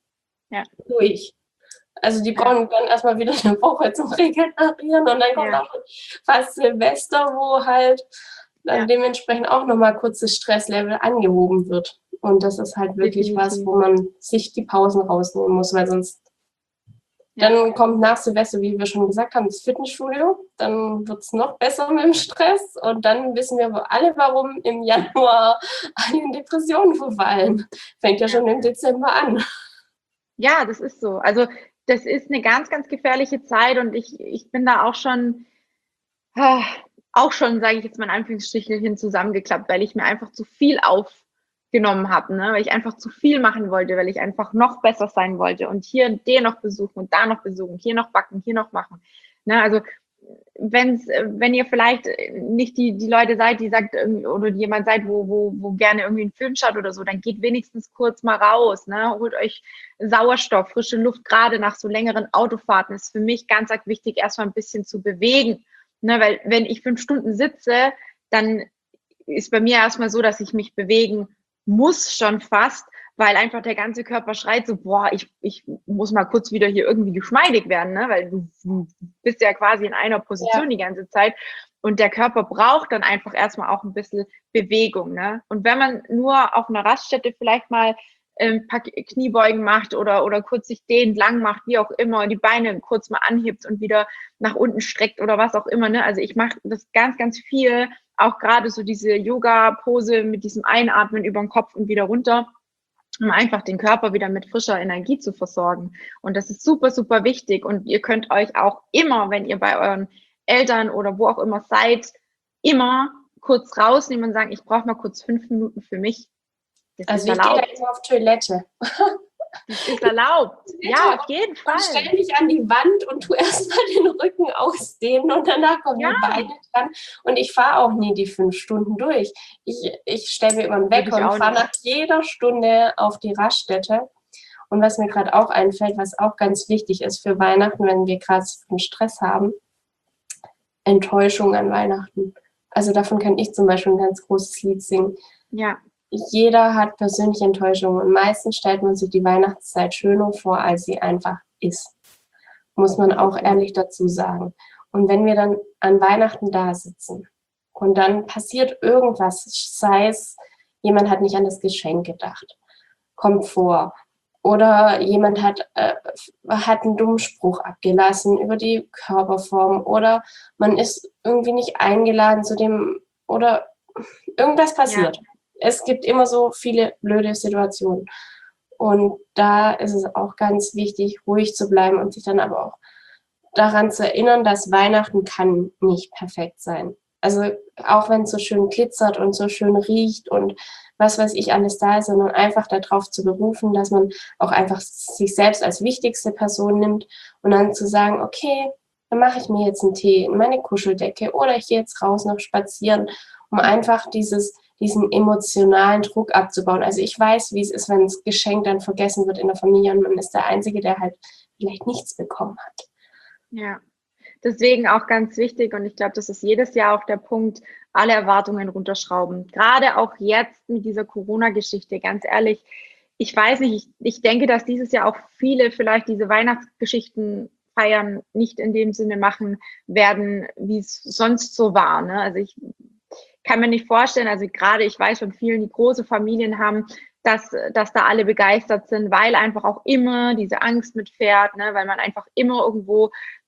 durch. Also die brauchen dann erstmal wieder eine Woche zum Regenerieren und dann kommt auch fast Silvester, wo halt dann dementsprechend auch nochmal kurz das Stresslevel angehoben wird. Und das ist halt wirklich was, wo man sich die Pausen rausnehmen muss, weil sonst dann kommt nach Silvester, wie wir schon gesagt haben, das Fitnessstudio. Dann wird es noch besser mit dem Stress. Und dann wissen wir alle, warum im Januar alle in Depressionen verfallen. Fängt ja schon im Dezember an. Ja, das ist so. Also das ist eine ganz, ganz gefährliche Zeit. Und ich bin da auch schon, sage ich jetzt mal in Anführungsstrichen, zusammengeklappt, weil ich mir einfach zu viel aufgenommen habe, ne? Weil ich einfach zu viel machen wollte, weil ich einfach noch besser sein wollte und hier den noch besuchen und da noch besuchen, hier noch backen, hier noch machen. Ne? Also wenn ihr vielleicht nicht die Leute seid, die sagt, oder jemand seid, wo gerne irgendwie einen Film schaut oder so, dann geht wenigstens kurz mal raus, ne? Holt euch Sauerstoff, frische Luft, gerade nach so längeren Autofahrten ist für mich ganz wichtig, erstmal ein bisschen zu bewegen. Ne? Weil wenn ich 5 Stunden sitze, dann ist bei mir erstmal so, dass ich mich bewegen muss schon fast, weil einfach der ganze Körper schreit so, boah, ich muss mal kurz wieder hier irgendwie geschmeidig werden, ne? Weil du bist ja quasi in einer Position die ganze Zeit und der Körper braucht dann einfach erstmal auch ein bisschen Bewegung, ne? Und wenn man nur auf einer Raststätte vielleicht mal ein paar Kniebeugen macht oder kurz sich dehnt, lang macht, wie auch immer, die Beine kurz mal anhebt und wieder nach unten streckt oder was auch immer, ne? Also ich mache das ganz, ganz viel, auch gerade so diese Yoga-Pose mit diesem Einatmen über den Kopf und wieder runter, um einfach den Körper wieder mit frischer Energie zu versorgen. Und das ist super, super wichtig. Und ihr könnt euch auch immer, wenn ihr bei euren Eltern oder wo auch immer seid, immer kurz rausnehmen und sagen, ich brauche mal kurz 5 Minuten für mich. Das ich gehe da immer auf Toilette. Das ist erlaubt. Ja, auf jeden Fall. Und stell dich an die Wand und tu erstmal den Rücken ausdehnen und danach kommen die Beine dran. Und ich fahre auch nie die 5 Stunden durch. Ich stelle mir immer einen Wecker und fahre nach jeder Stunde auf die Raststätte. Und was mir gerade auch einfällt, was auch ganz wichtig ist für Weihnachten, wenn wir gerade einen Stress haben, Enttäuschung an Weihnachten. Also davon kann ich zum Beispiel ein ganz großes Lied singen. Ja. Jeder hat persönliche Enttäuschungen und meistens stellt man sich die Weihnachtszeit schöner vor, als sie einfach ist. Muss man auch ehrlich dazu sagen. Und wenn wir dann an Weihnachten da sitzen und dann passiert irgendwas, sei es, jemand hat nicht an das Geschenk gedacht, kommt vor, oder jemand hat einen dummen Spruch abgelassen über die Körperform oder man ist irgendwie nicht eingeladen zu dem, oder irgendwas passiert. Ja. Es gibt immer so viele blöde Situationen. Und da ist es auch ganz wichtig, ruhig zu bleiben und sich dann aber auch daran zu erinnern, dass Weihnachten kann nicht perfekt sein. Also auch wenn es so schön glitzert und so schön riecht und was weiß ich alles da ist, sondern einfach darauf zu berufen, dass man auch einfach sich selbst als wichtigste Person nimmt und dann zu sagen, okay, dann mache ich mir jetzt einen Tee in meine Kuscheldecke oder ich gehe jetzt raus noch spazieren, um einfach diesen emotionalen Druck abzubauen. Also ich weiß, wie es ist, wenn das Geschenk dann vergessen wird in der Familie und man ist der Einzige, der halt vielleicht nichts bekommen hat. Ja, deswegen auch ganz wichtig und ich glaube, das ist jedes Jahr auch der Punkt, alle Erwartungen runterschrauben. Gerade auch jetzt mit dieser Corona-Geschichte, ganz ehrlich, ich weiß nicht, ich denke, dass dieses Jahr auch viele vielleicht diese Weihnachtsgeschichten feiern nicht in dem Sinne machen werden, wie es sonst so war. Ne? Also ich kann mir nicht vorstellen, also gerade ich weiß von vielen, die große Familien haben, dass da alle begeistert sind, weil einfach auch immer diese Angst mitfährt, ne? Weil man einfach immer irgendwo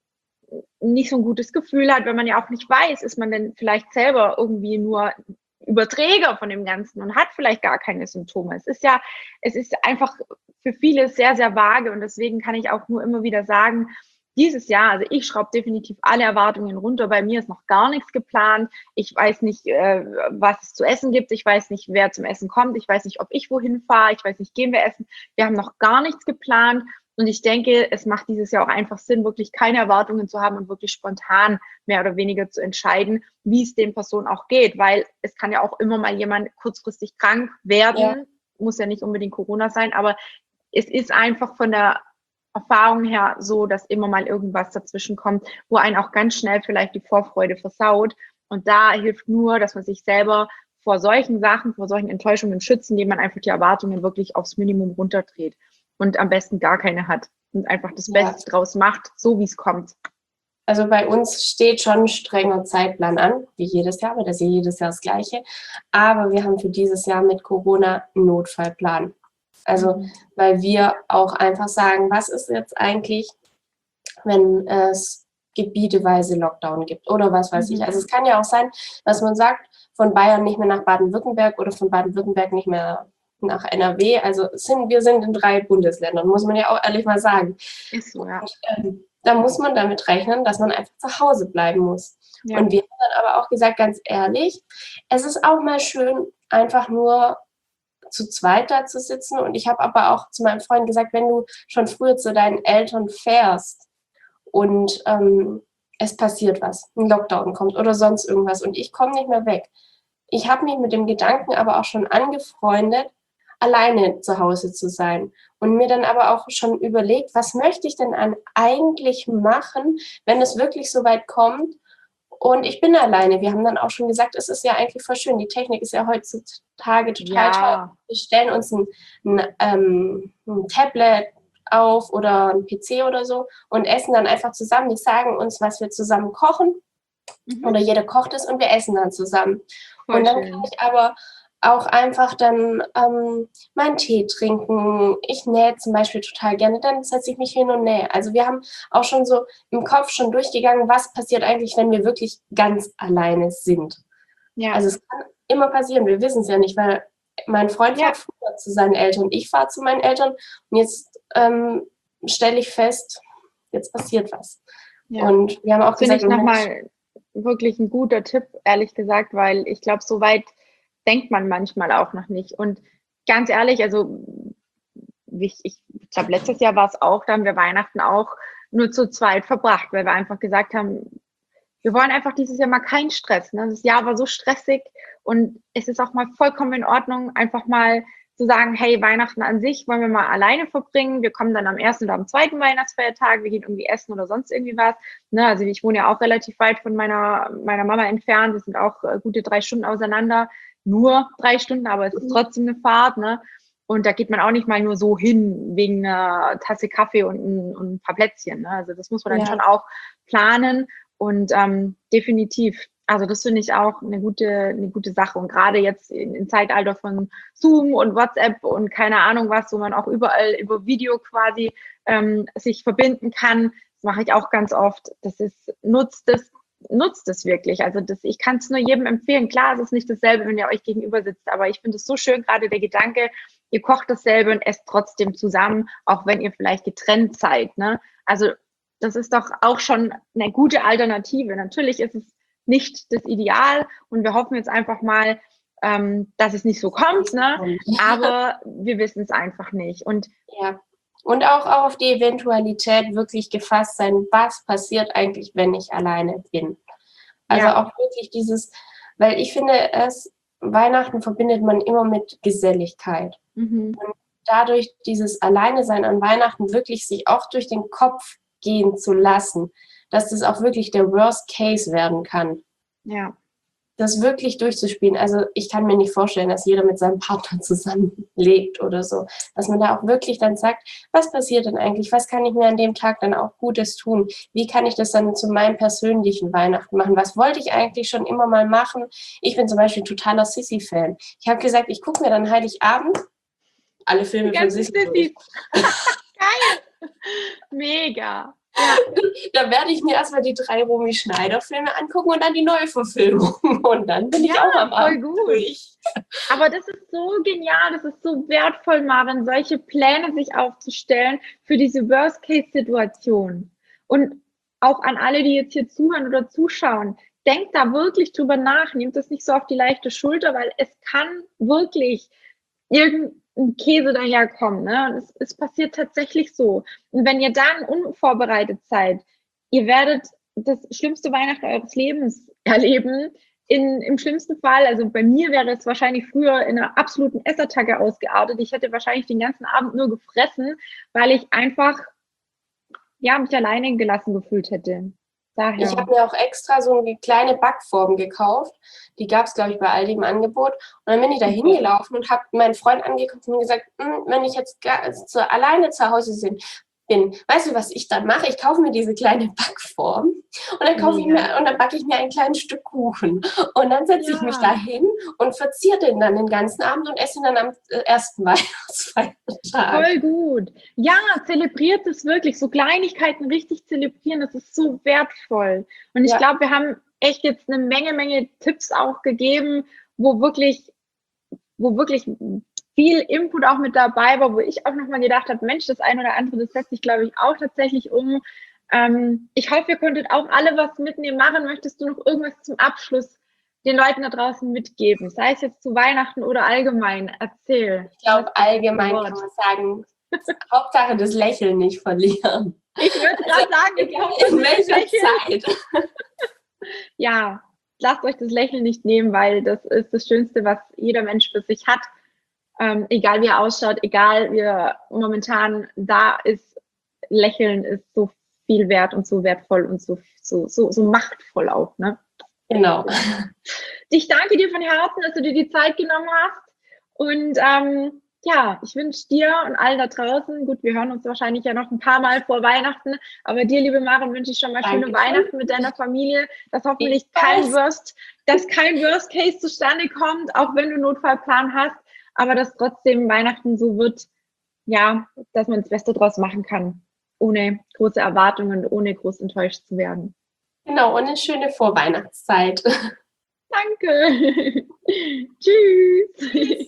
nicht so ein gutes Gefühl hat, wenn man ja auch nicht weiß, ist man denn vielleicht selber irgendwie nur Überträger von dem Ganzen und hat vielleicht gar keine Symptome. Es ist einfach für viele sehr, sehr vage und deswegen kann ich auch nur immer wieder sagen, dieses Jahr, also ich schraube definitiv alle Erwartungen runter. Bei mir ist noch gar nichts geplant. Ich weiß nicht, was es zu essen gibt. Ich weiß nicht, wer zum Essen kommt. Ich weiß nicht, ob ich wohin fahre. Ich weiß nicht, gehen wir essen. Wir haben noch gar nichts geplant. Und ich denke, es macht dieses Jahr auch einfach Sinn, wirklich keine Erwartungen zu haben und wirklich spontan mehr oder weniger zu entscheiden, wie es den Personen auch geht. Weil es kann ja auch immer mal jemand kurzfristig krank werden. Ja. Muss ja nicht unbedingt Corona sein, aber es ist einfach von der Erfahrung her so, dass immer mal irgendwas dazwischen kommt, wo einen auch ganz schnell vielleicht die Vorfreude versaut. Und da hilft nur, dass man sich selber vor solchen Sachen, vor solchen Enttäuschungen schützt, indem man einfach die Erwartungen wirklich aufs Minimum runterdreht und am besten gar keine hat und einfach das Beste draus macht, so wie es kommt. Also bei uns steht schon ein strenger Zeitplan an, wie jedes Jahr, weil das ist ja jedes Jahr das Gleiche. Aber wir haben für dieses Jahr mit Corona einen Notfallplan. Also, weil wir auch einfach sagen, was ist jetzt eigentlich, wenn es gebieteweise Lockdown gibt oder was weiß ich. Also es kann ja auch sein, dass man sagt, von Bayern nicht mehr nach Baden-Württemberg oder von Baden-Württemberg nicht mehr nach NRW. Also wir sind in 3 Bundesländern, muss man ja auch ehrlich mal sagen. Ist so, ja. Und, da muss man damit rechnen, dass man einfach zu Hause bleiben muss. Ja. Und wir haben dann aber auch gesagt, ganz ehrlich, es ist auch mal schön, einfach nur zu zweit da zu sitzen. Und ich habe aber auch zu meinem Freund gesagt, wenn du schon früher zu deinen Eltern fährst und es passiert was, ein Lockdown kommt oder sonst irgendwas und ich komme nicht mehr weg. Ich habe mich mit dem Gedanken aber auch schon angefreundet, alleine zu Hause zu sein und mir dann aber auch schon überlegt, was möchte ich denn eigentlich machen, wenn es wirklich so weit kommt und ich bin alleine. Wir haben dann auch schon gesagt, es ist ja eigentlich voll schön, die Technik ist ja heutzutage total toll. Wir stellen uns ein Tablet auf oder ein PC oder so und essen dann einfach zusammen. Die sagen uns, was wir zusammen kochen oder jeder kocht es und wir essen dann zusammen. Voll und dann schön. Kann ich aber auch einfach dann meinen Tee trinken. Ich nähe zum Beispiel total gerne, dann setze ich mich hin und nähe. Also wir haben auch schon so im Kopf schon durchgegangen, was passiert eigentlich, wenn wir wirklich ganz alleine sind. Ja. Also es kann immer passieren, wir wissen es ja nicht, weil mein Freund fährt früher zu seinen Eltern, ich fahre zu meinen Eltern und jetzt stelle ich fest, jetzt passiert was. Ja. Und wir haben auch gesagt, finde ich nochmal wirklich ein guter Tipp, ehrlich gesagt, weil ich glaube, so weit denkt man manchmal auch noch nicht. Und ganz ehrlich, also ich glaube, letztes Jahr war es auch, da haben wir Weihnachten auch nur zu zweit verbracht, weil wir einfach gesagt haben, wir wollen einfach dieses Jahr mal keinen Stress. Ne? Das Jahr war so stressig und es ist auch mal vollkommen in Ordnung, einfach mal zu sagen, hey, Weihnachten an sich wollen wir mal alleine verbringen. Wir kommen dann am 1. oder am 2. Weihnachtsfeiertag, wir gehen irgendwie essen oder sonst irgendwie was. Ne? Also ich wohne ja auch relativ weit von meiner Mama entfernt. Wir sind auch gute 3 Stunden auseinander. Nur 3 Stunden, aber es ist trotzdem eine Fahrt. Ne? Und da geht man auch nicht mal nur so hin wegen einer Tasse Kaffee und ein paar Plätzchen. Ne? Also das muss man dann schon auch planen und definitiv. Also das finde ich auch eine gute Sache. Und gerade jetzt im Zeitalter von Zoom und WhatsApp und keine Ahnung was, wo man auch überall über Video quasi sich verbinden kann, das mache ich auch ganz oft. Nutzt es wirklich. Also ich kann es nur jedem empfehlen. Klar, es ist nicht dasselbe, wenn ihr euch gegenüber sitzt, aber ich finde es so schön, gerade der Gedanke, ihr kocht dasselbe und esst trotzdem zusammen, auch wenn ihr vielleicht getrennt seid. Ne? Also das ist doch auch schon eine gute Alternative. Natürlich ist es nicht das Ideal und wir hoffen jetzt einfach mal, dass es nicht so kommt, ne? Aber wir wissen es einfach nicht. Und ja. Und auch auf die Eventualität wirklich gefasst sein, was passiert eigentlich, wenn ich alleine bin. Also auch wirklich dieses, weil ich finde, Weihnachten verbindet man immer mit Geselligkeit. Und dadurch dieses Alleine-Sein an Weihnachten wirklich sich auch durch den Kopf gehen zu lassen, dass das auch wirklich der Worst Case werden kann. Ja. Das wirklich durchzuspielen. Also ich kann mir nicht vorstellen, dass jeder mit seinem Partner zusammenlebt oder so. Dass man da auch wirklich dann sagt, was passiert denn eigentlich? Was kann ich mir an dem Tag dann auch Gutes tun? Wie kann ich das dann zu meinem persönlichen Weihnachten machen? Was wollte ich eigentlich schon immer mal machen? Ich bin zum Beispiel totaler Sissy-Fan. Ich habe gesagt, ich gucke mir dann Heiligabend alle Filme von Sissy. Geil! Mega! Ja. Da werde ich mir erstmal die 3 Romy Schneider-Filme angucken und dann die Neuverfilmung. Und dann bin ich auch am Abend durch. Aber das ist so genial, das ist so wertvoll, Maren, solche Pläne sich aufzustellen für diese Worst-Case-Situation. Und auch an alle, die jetzt hier zuhören oder zuschauen, denkt da wirklich drüber nach, nehmt das nicht so auf die leichte Schulter, weil es kann wirklich irgendein Käse daherkommen. Ne? Und es passiert tatsächlich so. Und wenn ihr dann unvorbereitet seid, ihr werdet das schlimmste Weihnachten eures Lebens erleben. Im schlimmsten Fall, also bei mir wäre es wahrscheinlich früher in einer absoluten Essattacke ausgeartet. Ich hätte wahrscheinlich den ganzen Abend nur gefressen, weil ich einfach mich alleine gelassen gefühlt hätte. Daher. Ich habe mir auch extra so eine kleine Backform gekauft. Die gab es, glaube ich, bei Aldi im Angebot. Und dann bin ich da hingelaufen und habe meinen Freund angeguckt und gesagt, wenn ich jetzt alleine zu Hause bin, weißt du, was ich dann mache? Ich kaufe mir diese kleine Backform und dann dann backe ich mir ein kleines Stück Kuchen. Und dann setze ich mich da hin und verzehre den dann den ganzen Abend und esse ihn dann am ersten Weihnachtsfeiertag. Voll gut. Ja, zelebriert es wirklich. So Kleinigkeiten richtig zelebrieren, das ist so wertvoll. Und ich glaube, wir haben echt jetzt eine Menge Tipps auch gegeben, wo wirklich viel Input auch mit dabei war, wo ich auch nochmal gedacht habe, Mensch, das eine oder andere, das setzt sich, glaube ich, auch tatsächlich um. Ich hoffe, ihr konntet auch alle was mitnehmen. Maren, möchtest du noch irgendwas zum Abschluss den Leuten da draußen mitgeben? Sei es jetzt zu Weihnachten oder allgemein. Erzähl. Ich glaube, allgemein kann man sagen, Hauptsache das Lächeln nicht verlieren. Ich würde gerade sagen, in welcher Zeit? Ja, lasst euch das Lächeln nicht nehmen, weil das ist das Schönste, was jeder Mensch für sich hat. Egal wie er ausschaut, egal wie er momentan da ist, Lächeln ist so viel wert und so wertvoll und so machtvoll auch, ne? Genau. Ich danke dir von Herzen, dass du dir die Zeit genommen hast. Und ich wünsche dir und allen da draußen, gut, wir hören uns wahrscheinlich ja noch ein paar Mal vor Weihnachten, aber dir, liebe Maren, wünsche ich schon mal schöne Weihnachten mit deiner Familie, dass hoffentlich kein Worst Case zustande kommt, auch wenn du einen Notfallplan hast, aber dass trotzdem Weihnachten so wird, dass man das Beste draus machen kann, ohne große Erwartungen, ohne groß enttäuscht zu werden. Genau, und eine schöne Vorweihnachtszeit. Danke. Tschüss.